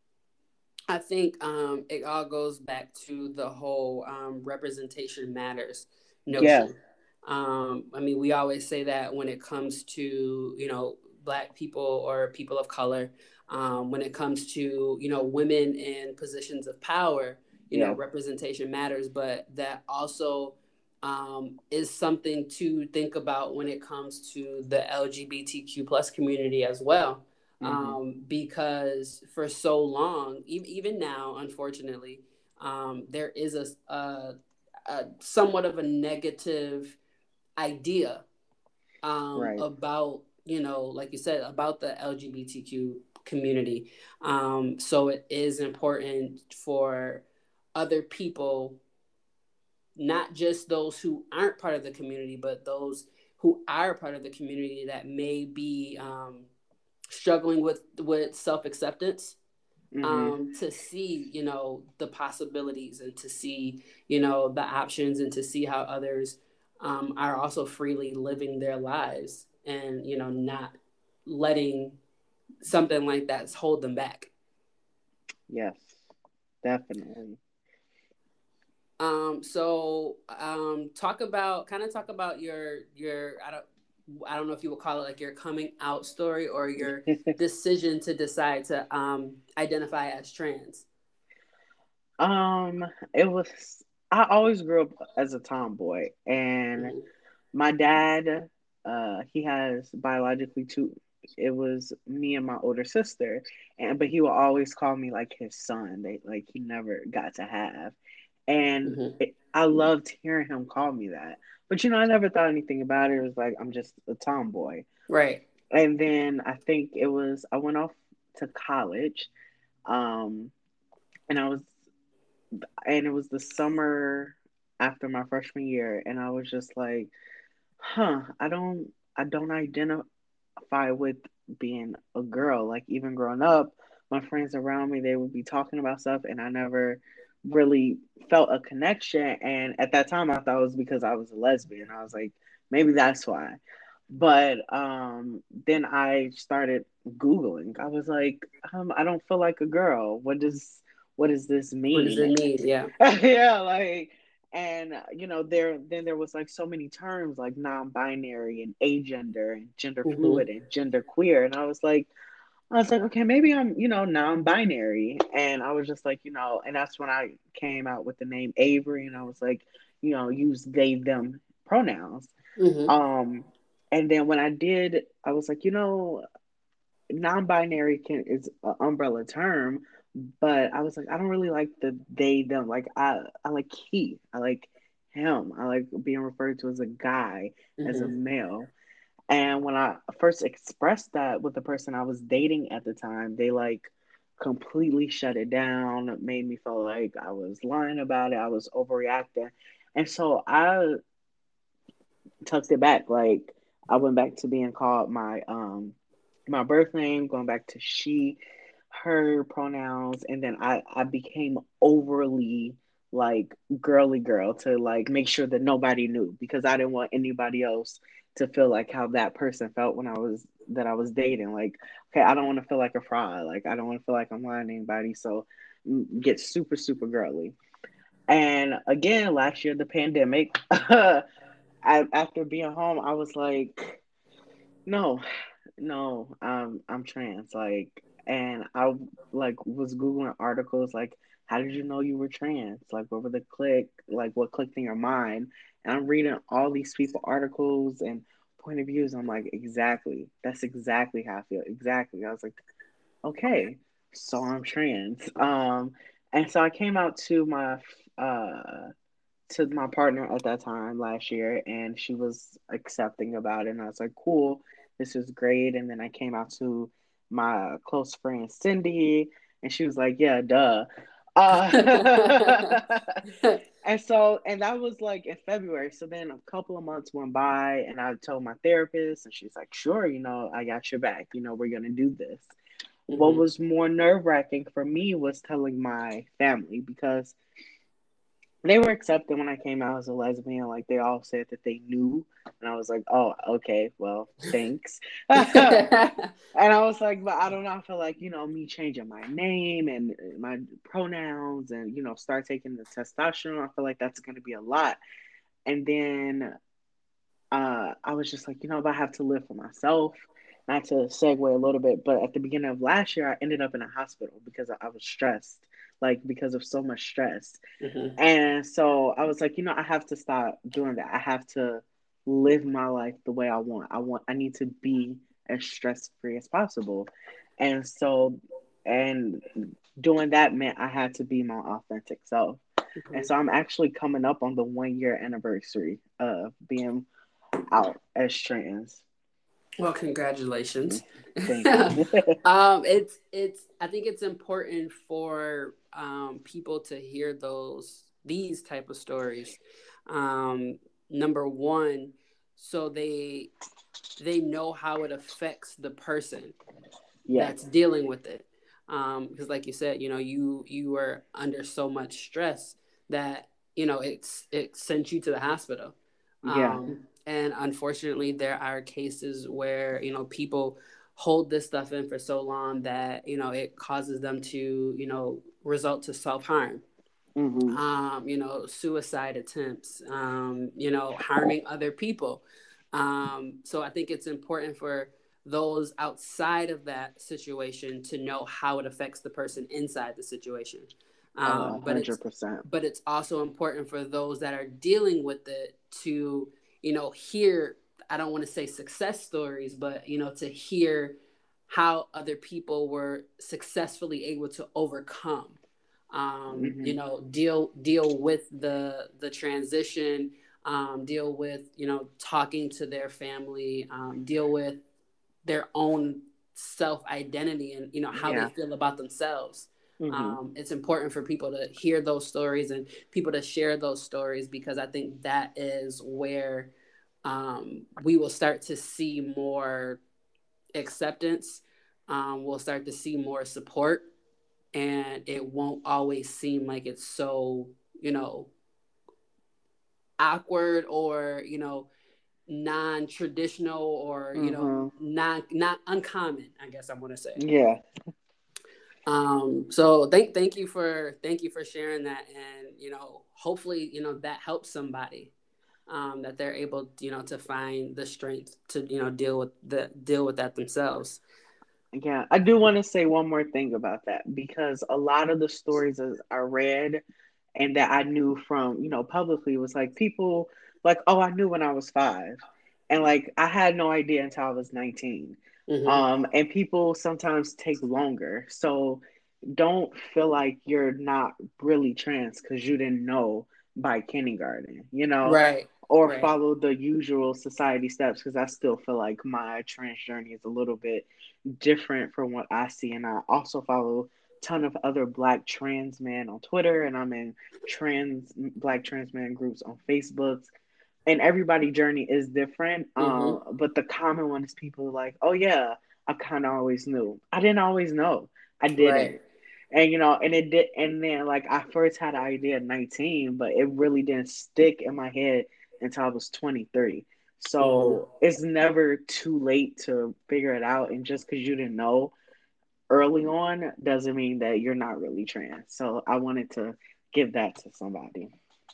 I think um, it all goes back to the whole um, representation matters Yeah. notion. Um, I mean, we always say that when it comes to, you know, Black people or people of color, um, when it comes to, you know, women in positions of power, you know, Yeah. representation matters, but that also um, is something to think about when it comes to the L G B T Q plus community as well, Hmm. um, because for so long, e- even now, unfortunately, um, there is a, a, a somewhat of a negative idea um, Right. about, you know, like you said, about the L G B T Q community. Um, so it is important for other people, not just those who aren't part of the community, but those who are part of the community that may be um, struggling with with self acceptance, Hmm. um, to see, you know, the possibilities and to see, you know, the options and to see how others um, are also freely living their lives and, you know, not letting something like that hold them back. Yes, definitely. Um, so um, talk about kind of talk about your your I don't I don't know if you would call it like your coming out story or your decision to decide to um, identify as trans. Um, it was I always grew up as a tomboy, and Mm-hmm. my dad, uh, he has biologically two. It was me and my older sister, and but he would always call me like his son. They like he never got to have, and Mm-hmm. it, I loved hearing him call me that. But you know, I never thought anything about it. It was like I'm just a tomboy. Right. And then I think it was I went off to college, um, and I was and it was the summer after my freshman year, and I was just like, huh, I don't I don't identify with being a girl. Like even growing up, my friends around me, they would be talking about stuff and I never really felt a connection. And at that time I thought it was because I was a lesbian. I was like, maybe that's why. But um then I started Googling. I was like, um, I don't feel like a girl. What does what does this What does mean? it mean? Yeah. Yeah, like, and you know there then there was like so many terms like non-binary and agender and gender Mm-hmm. fluid and gender queer, and I was like I was like, okay, maybe I'm, you know, non-binary. And I was just like, you know, and that's when I came out with the name Avery, and I was like, you know, use they them pronouns. Mm-hmm. Um and then when I did, I was like, you know, non-binary can is an umbrella term, but I was like, I don't really like the they them. Like I I like he. I like him. I like being referred to as a guy, as a Mm-hmm. male. And when I first expressed that with the person I was dating at the time, they like completely shut it down, made me feel like I was lying about it, I was overreacting. And so I tucked it back. Like I went back to being called my um my birth name, going back to she, her pronouns, and then I I became overly like girly girl to like make sure that nobody knew because I didn't want anybody else to feel like how that person felt when I was that I was dating. Like, okay, I don't want to feel like a fraud. Like, I don't want to feel like I'm lying to anybody. So, mm, get super super girly. And again, last year the pandemic, I, after being home, I was like, no, no, um, I'm trans. Like, and I like was googling articles like, how did you know you were trans? Like, what were the click? Like, what clicked in your mind? And I'm reading all these people articles and point of views. I'm like, exactly. That's exactly how I feel. Exactly. I was like, okay, so I'm trans. Um, and so I came out to my uh to my partner at that time last year, and she was accepting about it, and I was like, cool, this is great. And then I came out to my close friend Cindy, and she was like, yeah, duh. uh, and so and that was like in February. So then a couple of months went by, and I told my therapist, and she's like, sure, you know, I got your back, you know, we're gonna do this. What Mm-hmm. was more nerve-wracking for me was telling my family, because they were accepting when I came out as a lesbian. Like they all said that they knew, and I was like, "Oh, okay, well, thanks." And I was like, "But I don't know. I feel like you know me changing my name and my pronouns, and you know start taking the testosterone. I feel like that's going to be a lot." And then uh, I was just like, you know, if I have to live for myself, not to segue a little bit, but at the beginning of last year, I ended up in a hospital because I was stressed, like because of so much stress. Mm-hmm. And so I was like, you know, I have to stop doing that. I have to live my life the way I want. I want I need to be as stress free as possible. And so and doing that meant I had to be my authentic self. And Mm-hmm. so I'm actually coming up on the one year anniversary of being out as trans. Well, congratulations. Thank you. um, it's it's. I think it's important for um, people to hear those these type of stories. Um, Number one, so they they know how it affects the person Yes. that's dealing with it. Um, because, like you said, you know, you you were under so much stress that you know it's it sent you to the hospital. Yeah. Um, and unfortunately, there are cases where you know people hold this stuff in for so long that you know it causes them to you know result to self harm. Mm-hmm. Um, you know, suicide attempts. Um, you know, harming other people. Um, so I think it's important for those outside of that situation to know how it affects the person inside the situation. Oh, a Um, but hundred it's percent. but it's also important for those that are dealing with it to you know hear. I don't want to say success stories, but you know to hear how other people were successfully able to overcome um, you Mm-hmm. know deal deal with the the transition, um, deal with you know talking to their family, um, deal with their own self identity and, you know, how they Yeah. feel about themselves. Mm-hmm. Um, it's important for people to hear those stories and people to share those stories, because I think that is where um, we will start to see more acceptance. Um, we'll start to see more support, and it won't always seem like it's so, you know, awkward or, you know, non-traditional or, you know, Mm-hmm. not not uncommon, I guess I want to say. Yeah. Um, so thank thank you for thank you for sharing that, and, you know, hopefully, you know, that helps somebody, um, that they're able, you know, to find the strength to, you know, deal with the deal with that themselves. Yeah, I do want to say one more thing about that, because a lot of the stories that I read and that I knew from, you know, publicly was like people like, oh, I knew when I was five. And like I had no idea until I was nineteen. Mm-hmm. Um, and people sometimes take longer. So don't feel like you're not really trans because you didn't know by kindergarten, you know, Right. or Right. follow the usual society steps, because I still feel like my trans journey is a little bit different from what I see. And I also follow a ton of other black trans men on Twitter, and I'm in trans black trans men groups on Facebook. And everybody' journey is different. Mm-hmm. Um, but the common one is people like, oh yeah, I kind of always knew. I didn't always know. I didn't. Right. And you know, and it did. And then like I first had an idea at nineteen, but it really didn't stick in my head until I was twenty-three. Mm-hmm. So it's never too late to figure it out. And just because you didn't know early on doesn't mean that you're not really trans. So I wanted to give that to somebody.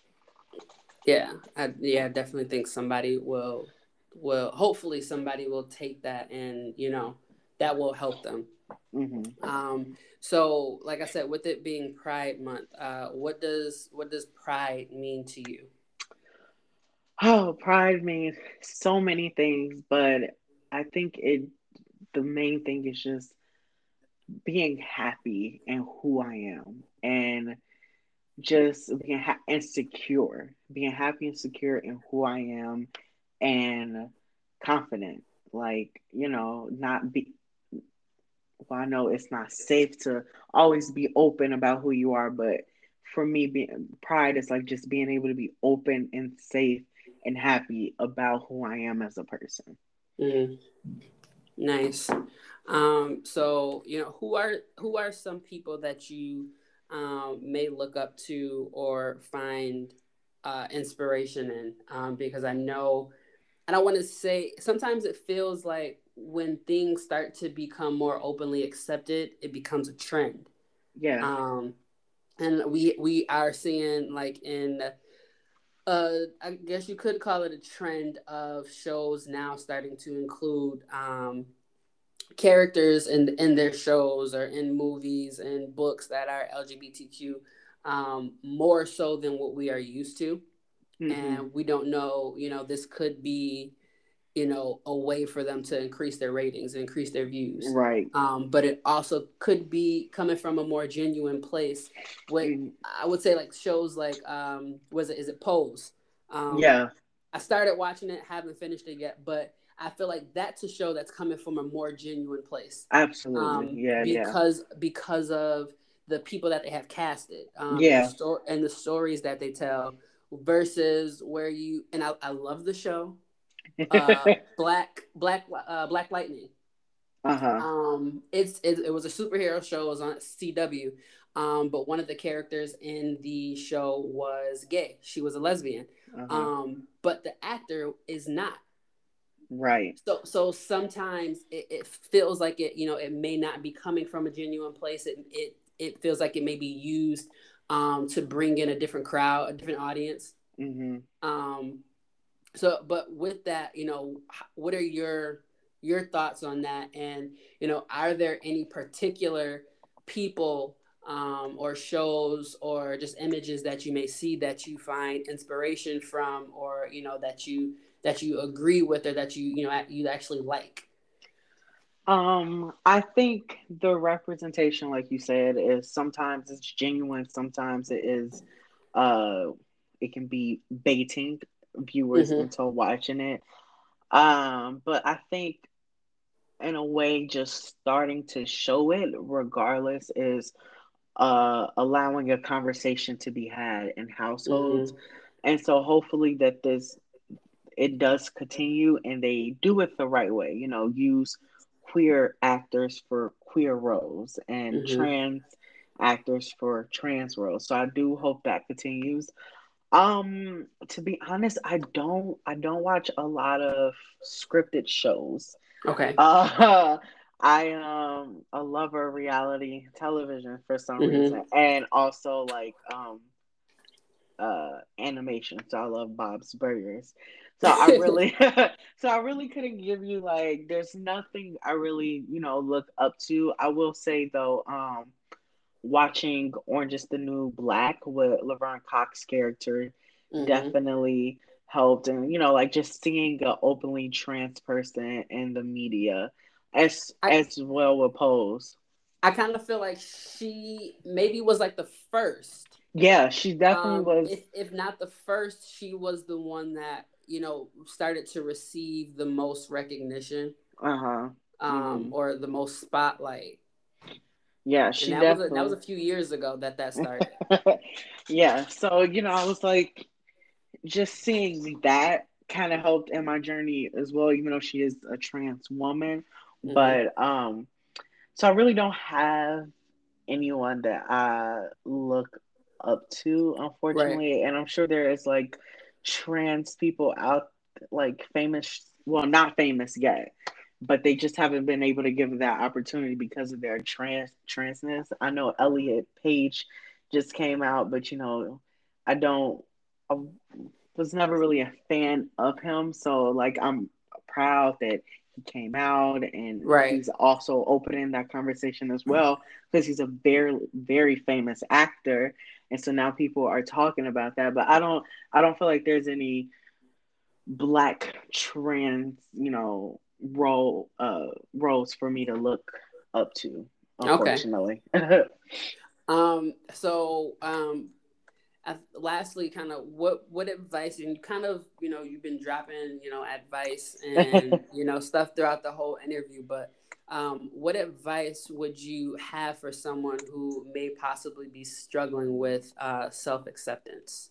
Yeah. I, yeah. I definitely think somebody will will hopefully somebody will take that, and, you know, that will help them. Hmm. Um, so, like I said, with it being Pride Month, uh, what does what does Pride mean to you? Oh, pride means so many things, but I think it the main thing is just being happy in who I am, and just being ha- and secure, being happy and secure in who I am, and confident. Like, you know, not be. Well, I know it's not safe to always be open about who you are, but for me, being pride is like just being able to be open and safe and happy about who I am as a person. Mm, nice. Um, so, you know, who are who are some people that you um, may look up to or find uh, inspiration in? Um, because I know, and I want to say, sometimes it feels like when things start to become more openly accepted, it becomes a trend. Yeah. Um, and we we are seeing, like, in uh I guess you could call it a trend of shows now starting to include um characters in in their shows or in movies and books that are L G B T Q, um more so than what we are used to. Hmm. And we don't know, you know, this could be, you know, a way for them to increase their ratings and increase their views. Right. Um, but it also could be coming from a more genuine place. What Mhm. I would say, like shows like, um, was it is it Pose? Um, Yeah. I started watching it, haven't finished it yet, but I feel like that's a show that's coming from a more genuine place, Absolutely. um, Yeah. Yeah. because because of the people that they have casted, um, and the Yeah. story and the stories that they tell, versus where you and I, I love the show, uh black black uh Black Lightning. Uh huh. Um it's it, it was a superhero show. It was on C W. Um but one of the characters in the show was gay. She was a lesbian. Uh huh. Um but the actor is not. Right. So so sometimes it, it feels like it, you know, it may not be coming from a genuine place. It it it feels like it may be used um to bring in a different crowd, a different audience. Hmm. Um so but with that, you know, what are your your thoughts on that? And, you know, are there any particular people, um, or shows or just images that you may see that you find inspiration from, or, you know, that you that you agree with, or that you you know you actually like? Um, I think the representation, like you said, is sometimes it's genuine, sometimes it is uh it can be baiting viewers Mm-hmm. into watching it. Um, but I think in a way, just starting to show it, regardless, is uh, allowing a conversation to be had in households. Mm-hmm. And so hopefully that this it does continue and they do it the right way. You know, use queer actors for queer roles and Mm-hmm. trans actors for trans roles. So I do hope that continues. Um, to be honest, I don't I don't watch a lot of scripted shows. Okay. Uh, I am a lover of reality television for some Mm-hmm. reason, and also like um uh animation. So I love Bob's Burgers. So I really so I really couldn't give you like there's nothing I really, you know, look up to. I will say though, um watching Orange is the New Black with Laverne Cox's character Mm-hmm. definitely helped, and you know, like just seeing an openly trans person in the media as I as well with Pose. I kind of feel like she maybe was like the first. Yeah, she definitely Um, was. if if not the first, she was the one that you know started to receive the most recognition, Uh-huh. um, Hmm. or the most spotlight, Yeah, and she that was a, that was definitely. a few years ago that that started. Yeah, so you know, I was like, just seeing that kind of helped in my journey as well, even though she is a trans woman. Mm-hmm. But um, so I really don't have anyone that I look up to, Right. unfortunately. And I'm sure there is like trans people out, like famous, well, not famous yet, but they just haven't been able to give that opportunity because of their trans transness. I know Elliot Page just came out, but you know, I don't. I was never really a fan of him, so like I'm proud that he came out and Right. he's also opening that conversation as well because he's a very very famous actor, and so now people are talking about that. But I don't I don't feel like there's any black trans, you know, role uh roles for me to look up to, Okay. unfortunately. Um. So, um, I, lastly, kind of what what advice, and you kind of you know you've been dropping you know advice and you know stuff throughout the whole interview, but um, what advice would you have for someone who may possibly be struggling with uh, self acceptance?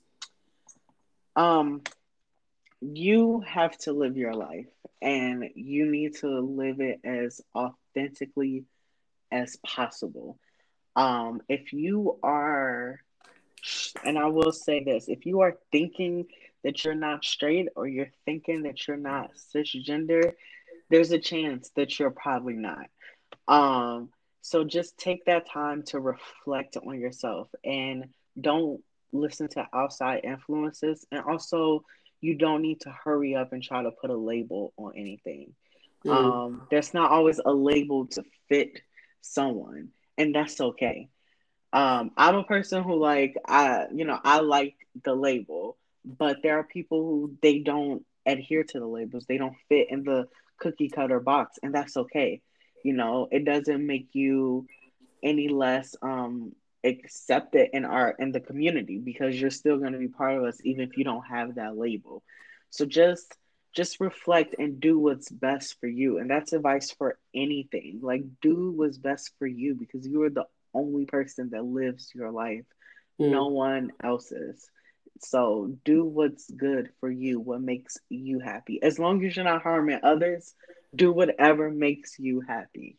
um you have to live your life and you need to live it as authentically as possible. Um, if you are, and I will say this, if you are thinking that you're not straight or you're thinking that you're not cisgender, there's a chance that you're probably not. Um, so just take that time to reflect on yourself and don't listen to outside influences. And also, you don't need to hurry up and try to put a label on anything. Mm, Um, there's not always a label to fit someone, and that's okay. Um, I'm a person who like I, you know, I like the label, but there are people who they don't adhere to the labels. They don't fit in the cookie cutter box, and that's okay. You know, it doesn't make you any less um accepted in our in the community because you're still going to be part of us even if you don't have that label. So just just reflect and do what's best for you, and that's advice for anything. Like do what's best for you because you are the only person that lives your life, no mm. one else's. So do what's good for you, what makes you happy, as long as you're not harming others. Do whatever makes you happy.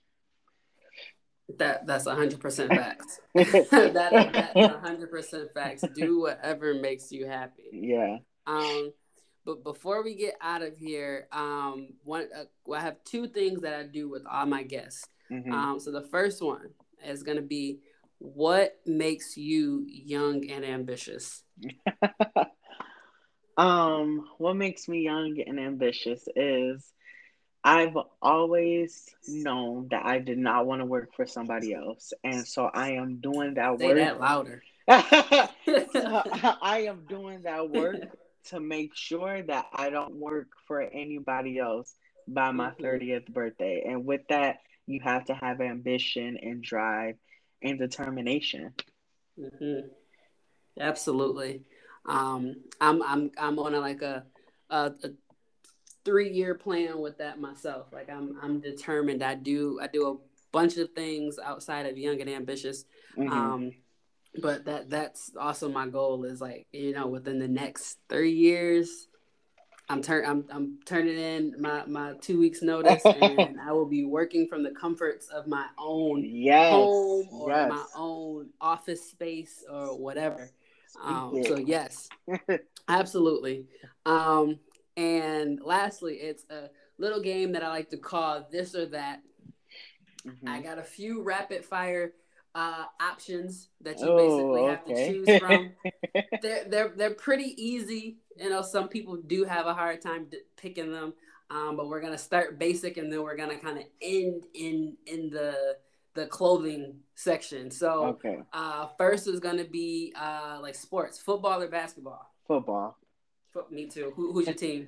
That that's a hundred percent facts. that that's a hundred percent facts. Do whatever makes you happy. Yeah. Um, but before we get out of here, um, one uh, well, I have two things that I do with all my guests. Hmm. Um, so the first one is going to be what makes you young and ambitious. Um, what makes me young and ambitious is I've always known that I did not want to work for somebody else. And so I am doing that Say work. that louder. So I am doing that work to make sure that I don't work for anybody else by my Hmm. thirtieth birthday. And with that, you have to have ambition and drive and determination. Hmm. Absolutely. Um, I'm I'm I'm on a, like a, a, a three year plan with that myself. Like I'm I'm determined. I do I do a bunch of things outside of Young and Ambitious. Mm-hmm. Um, but that that's also my goal is like, you know, within the next three years, I'm turn I'm I'm turning in my, my two weeks notice, and I will be working from the comforts of my own Yes, home or yes. my own office space or whatever. Um, Speak so yes, it. absolutely. Um, and lastly, it's a little game that I like to call this or that. Mm-hmm. I got a few rapid fire uh, options that you basically Oh, have to okay. choose from. They're they're they're pretty easy. You know, some people do have a hard time d- picking them, um, but we're gonna start basic, and then we're gonna kind of end in in the the clothing section. So, Okay. uh, first is gonna be uh, like sports, football or basketball. Football. Fo- Me too. Who, who's your team?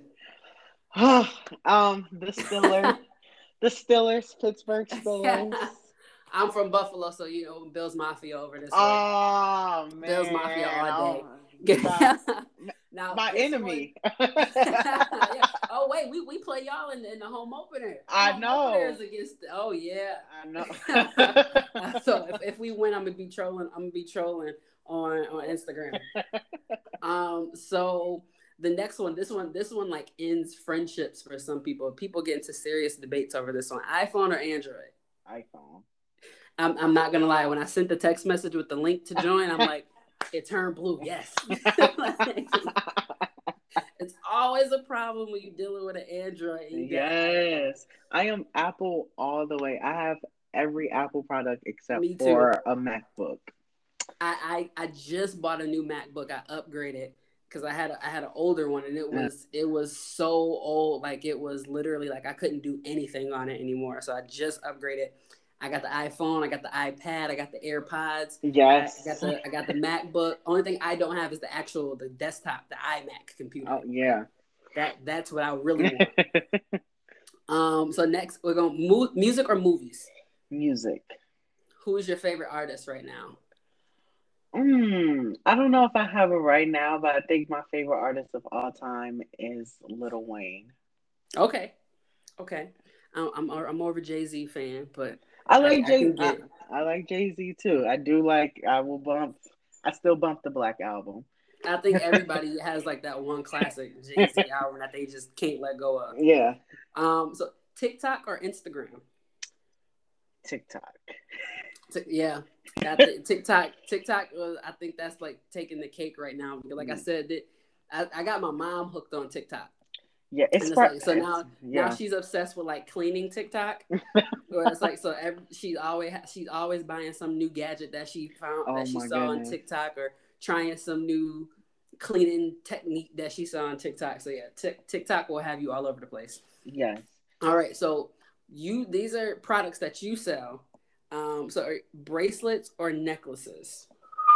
um, the Steelers. The Steelers, Pittsburgh Steelers. I'm from Buffalo, so you know Bills Mafia over this way. Oh Bills Mafia man, all day. oh, not, Now my this enemy. one, yeah. Oh wait, we, we play y'all in, in the home opener. Our I home know. opener is against. Oh yeah. I know. So if, if we win, I'm gonna be trolling. I'm gonna be trolling on on Instagram. Um. So the next one, this one, this one like ends friendships for some people. People get into serious debates over this one. iPhone or Android? iPhone. I'm, I'm not gonna lie. When I sent the text message with the link to join, I'm like, it turned blue. Yes. Like, it's always a problem when you're dealing with an Android. And you Yes, I am Apple all the way. I have every Apple product except Me too. for a MacBook. I, I I just bought a new MacBook. I upgraded because I had a, I had an older one, and it was it was so old. Like it was literally like I couldn't do anything on it anymore. So I just upgraded. I got the iPhone, I got the iPad, I got the AirPods, Yes. I got the I got the MacBook. Only thing I don't have is the actual the desktop, the iMac computer. Oh yeah. That that's what I really want. um. So next we're going mu- music or movies. Music. Who is your favorite artist right now? Mm, I don't know if I have it right now, but I think my favorite artist of all time is Lil Wayne. Okay. Okay. I'm I'm, I'm more of a Jay-Z fan, but I I, like I Jay. can I, get. I like Jay Z too. I do like. I will bump. I still bump the Black Album. I think everybody has like that one classic Jay-Z album that they just can't let go of. Yeah. Um. So TikTok or Instagram? TikTok. T- yeah. I th- TikTok. TikTok. Was, I think that's like taking the cake right now because, like I said, that I, I got my mom hooked on TikTok. Yeah, it's, it's for, like, so it's, now yeah. now she's obsessed with like cleaning TikTok. Where it's like so every, she's always she's always buying some new gadget that she found Oh that she my saw goodness. on TikTok or trying some new cleaning technique that she saw on TikTok. So yeah, t- TikTok will have you all over the place. Yes. All right, so you these are products that you sell. Um, so are bracelets or necklaces?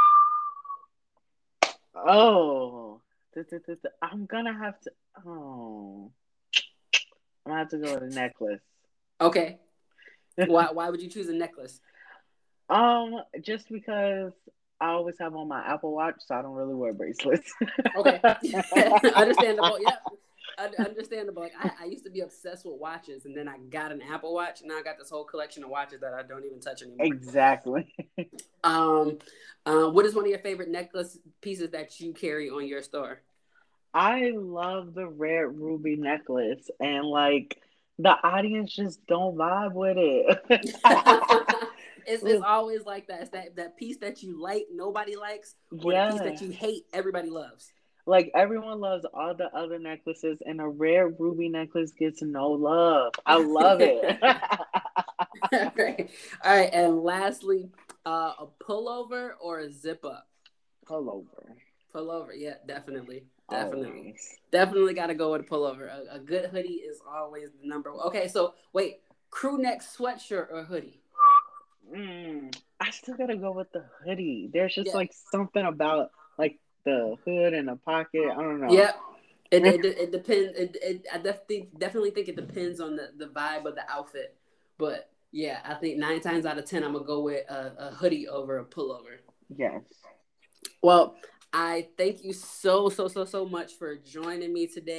Oh, I'm gonna have to. Oh, I'm gonna have to go with a necklace. Okay. Why? Why would you choose a necklace? Um, just because I always have on my Apple Watch, so I don't really wear bracelets. Okay, understandable. Yeah, understandable. Like I, I used to be obsessed with watches, and then I got an Apple Watch, and now I got this whole collection of watches that I don't even touch anymore. Exactly. um, uh, what is one of your favorite necklace pieces that you carry on your store? I love the red ruby necklace, and like the audience just don't vibe with it. it's, it's always like that. It's that that piece that you like, nobody likes, or Yeah. the piece that you hate, everybody loves. Like everyone loves all the other necklaces, and a red ruby necklace gets no love. I love it. All right. All right, and lastly, uh, a pullover or a zip up? Pullover. Pullover, yeah, definitely. Definitely. Always. Definitely got to go with a pullover. A, a good hoodie is always the number one. Okay, so wait, crew neck sweatshirt or hoodie? Mm, I still gotta go with the hoodie. There's just Yeah. like something about like the hood and the pocket. I don't know. Yep. It, it, it depends. It, it, I definitely definitely think it depends on the, the vibe of the outfit. But yeah, I think nine times out of ten, I'm gonna go with a, a hoodie over a pullover. Yes. Well, I thank you so, so, so, so much for joining me today.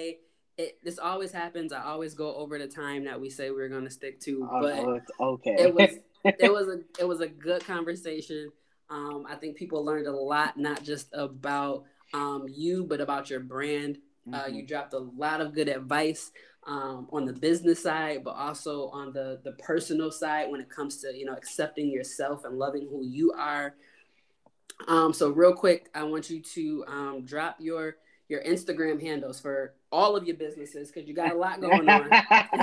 it, this always happens. I always go over the time that we say we're going to stick to, Oh, but no, it's okay. it was it was a it was a good conversation. Um, I think people learned a lot, not just about um, you, but about your brand. Mm-hmm. Uh, you dropped a lot of good advice um, on the business side, but also on the the personal side when it comes to, you know, accepting yourself and loving who you are. Um, so real quick, I want you to um, drop your your Instagram handles for all of your businesses, because you got a lot going on.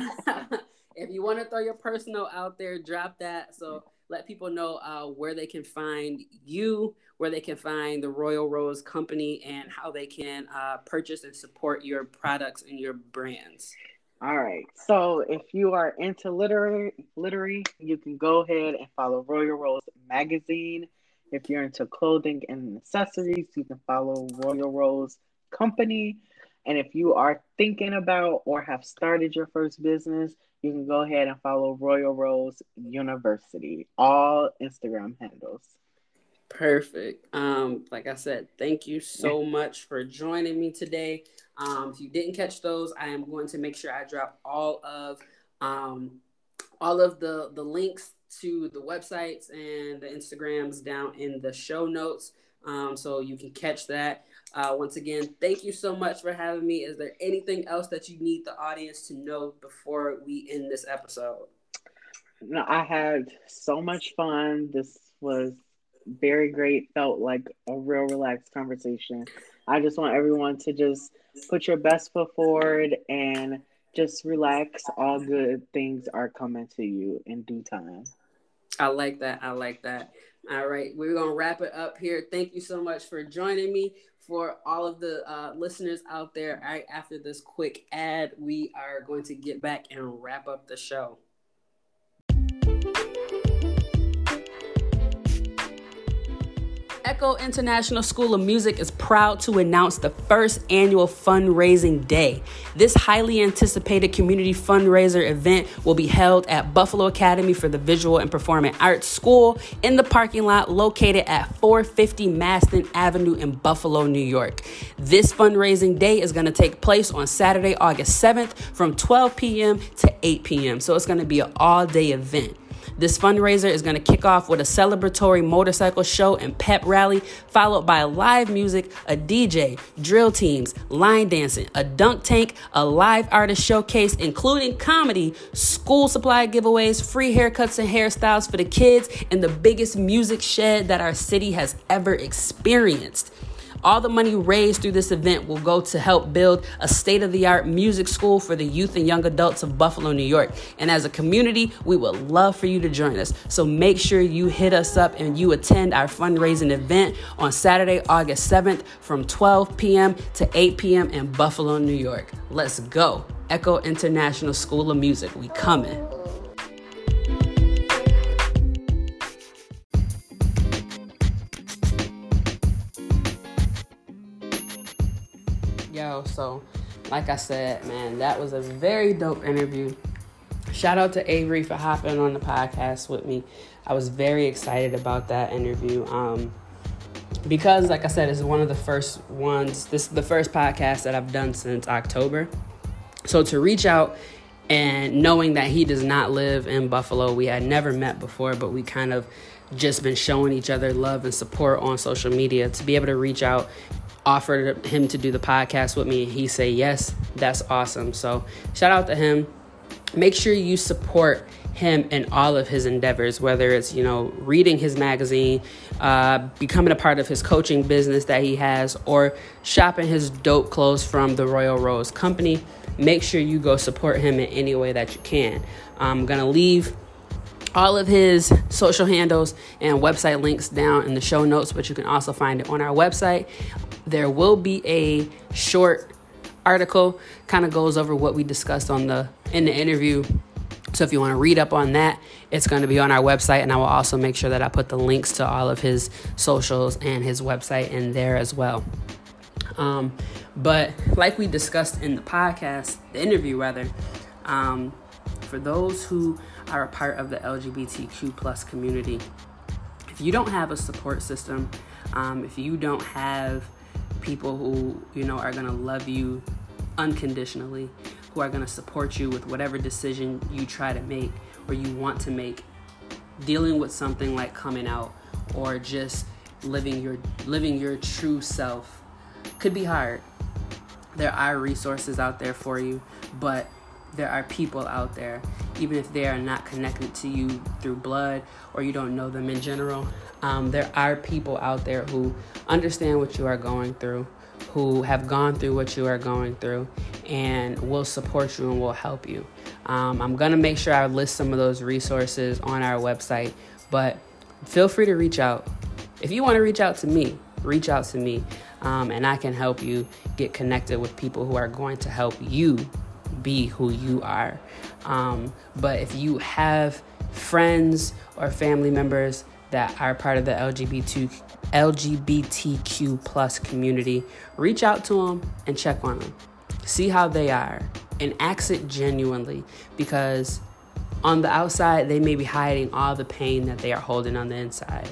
If you want to throw your personal out there, drop that. So let people know uh, where they can find you, where they can find the Royal Rose Company, and how they can uh, purchase and support your products and your brands. All right. So if you are into literary, literary, you can go ahead and follow Royal Rose Magazine. If you're into clothing and accessories, you can follow Royal Rose Company. And if you are thinking about or have started your first business, you can go ahead and follow Royal Rose University, all Instagram handles. Perfect. Um, like I said, thank you so much for joining me today. Um, if you didn't catch those, I am going to make sure I drop all of um, all of the, the links to the websites and the Instagrams down in the show notes, um, so you can catch that. Uh, once again, thank you so much for having me. Is there anything else that you need the audience to know before we end this episode? No, I had so much fun. This was very great. Felt like a real relaxed conversation. I just want everyone to just put your best foot forward and just relax. All good things are coming to you in due time. I like that. I like that. All right. We're going to wrap it up here. Thank you so much for joining me. For all of the uh, listeners out there, right after this quick ad, we are going to get back and wrap up the show. Echo International School of Music is proud to announce the first annual fundraising day. This highly anticipated community fundraiser event will be held at Buffalo Academy for the Visual and Performing Arts School in the parking lot located at four fifty Maston Avenue in Buffalo, New York. This fundraising day is going to take place on Saturday, August seventh from twelve p.m. to eight p.m. So it's going to be an all-day event. This fundraiser is going to kick off with a celebratory motorcycle show and pep rally, followed by live music, a D J, drill teams, line dancing, a dunk tank, a live artist showcase, including comedy, school supply giveaways, free haircuts and hairstyles for the kids, and the biggest music shed that our city has ever experienced. All the money raised through this event will go to help build a state-of-the-art music school for the youth and young adults of Buffalo, New York. And as a community, we would love for you to join us. So make sure you hit us up and you attend our fundraising event on Saturday, August seventh from twelve p.m. to eight p.m. in Buffalo, New York. Let's go. Echo International School of Music. We coming. Yo, so like I said, man, that was a very dope interview. Shout out to Avery for hopping on the podcast with me. I was very excited about that interview. Um, because like I said, it's one of the first ones. This is the first podcast that I've done since October. So to reach out and knowing that he does not live in Buffalo, we had never met before, but we kind of just been showing each other love and support on social media. To be able to reach out, offered him to do the podcast with me, and he say yes, that's awesome. So shout out to him. Make sure you support him in all of his endeavors, whether it's, you know, reading his magazine, uh, becoming a part of his coaching business that he has, or shopping his dope clothes from the Royal Rose Company. Make sure you go support him in any way that you can. I'm going to leave all of his social handles and website links down in the show notes, but you can also find it on our website. There will be a short article, kind of goes over what we discussed on the in the interview. So if you want to read up on that, it's going to be on our website, and I will also make sure that I put the links to all of his socials and his website in there as well. Um, but like we discussed in the podcast, the interview rather, um, for those who are a part of the L G B T Q plus community, if you don't have a support system, um, if you don't have people who, you know, are going to love you unconditionally, who are going to support you with whatever decision you try to make or you want to make. Dealing with something like coming out or just living your living your true self could be hard. There are resources out there for you, but there are people out there, even if they are not connected to you through blood or you don't know them in general. Um, there are people out there who understand what you are going through, who have gone through what you are going through, and will support you and will help you. Um, I'm going to make sure I list some of those resources on our website, but feel free to reach out. If you want to reach out to me, reach out to me, um, and I can help you get connected with people who are going to help you be who you are. Um, but if you have friends or family members that are part of the L G B T L G B T Q plus community, reach out to them and check on them. See how they are and ask it genuinely, because on the outside, they may be hiding all the pain that they are holding on the inside.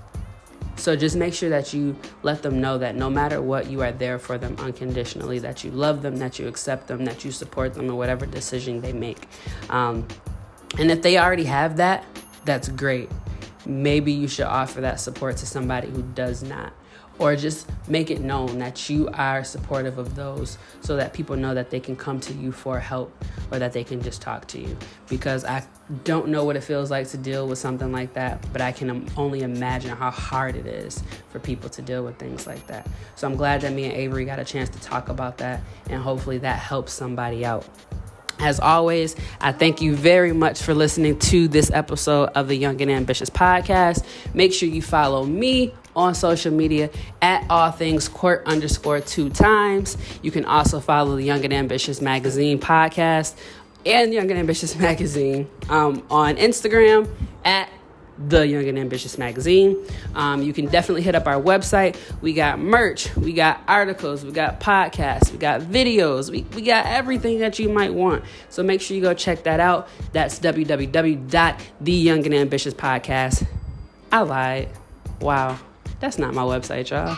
So just make sure that you let them know that no matter what, you are there for them unconditionally, that you love them, that you accept them, that you support them in whatever decision they make. Um, and if they already have that, that's great. Maybe you should offer that support to somebody who does not. Or just make it known that you are supportive of those so that people know that they can come to you for help or that they can just talk to you. Because I don't know what it feels like to deal with something like that, but I can only imagine how hard it is for people to deal with things like that. So I'm glad that me and Avery got a chance to talk about that, and hopefully that helps somebody out. As always, I thank you very much for listening to this episode of the Young and Ambitious podcast. Make sure you follow me on social media at all things court underscore two times. You can also follow the Young and Ambitious Magazine podcast and Young and Ambitious Magazine um, on Instagram at The Young and Ambitious Magazine. Um, you can definitely hit up our website. We got merch, we got articles, we got podcasts, we got videos, we, we got everything that you might want. So make sure you go check that out. That's w w w dot the young and ambitious podcast. I lied. Wow. That's not my website, y'all.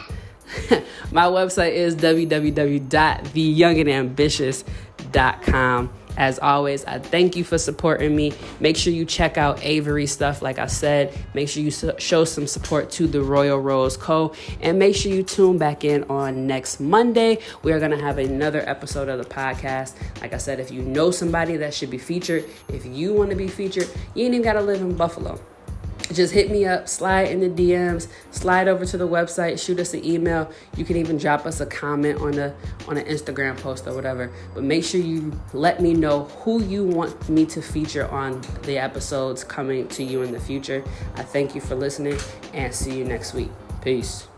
My website is w w w dot the young and ambitious dot com. As always, I thank you for supporting me. Make sure you check out Avery's stuff. Like I said, make sure you show some support to the Royal Rose Co. And make sure you tune back in on next Monday. We are going to have another episode of the podcast. Like I said, if you know somebody that should be featured, if you want to be featured, you ain't even got to live in Buffalo. Just hit me up, slide in the D Ms, slide over to the website, shoot us an email. You can even drop us a comment on the on an Instagram post or whatever. But make sure you let me know who you want me to feature on the episodes coming to you in the future. I thank you for listening and see you next week. Peace.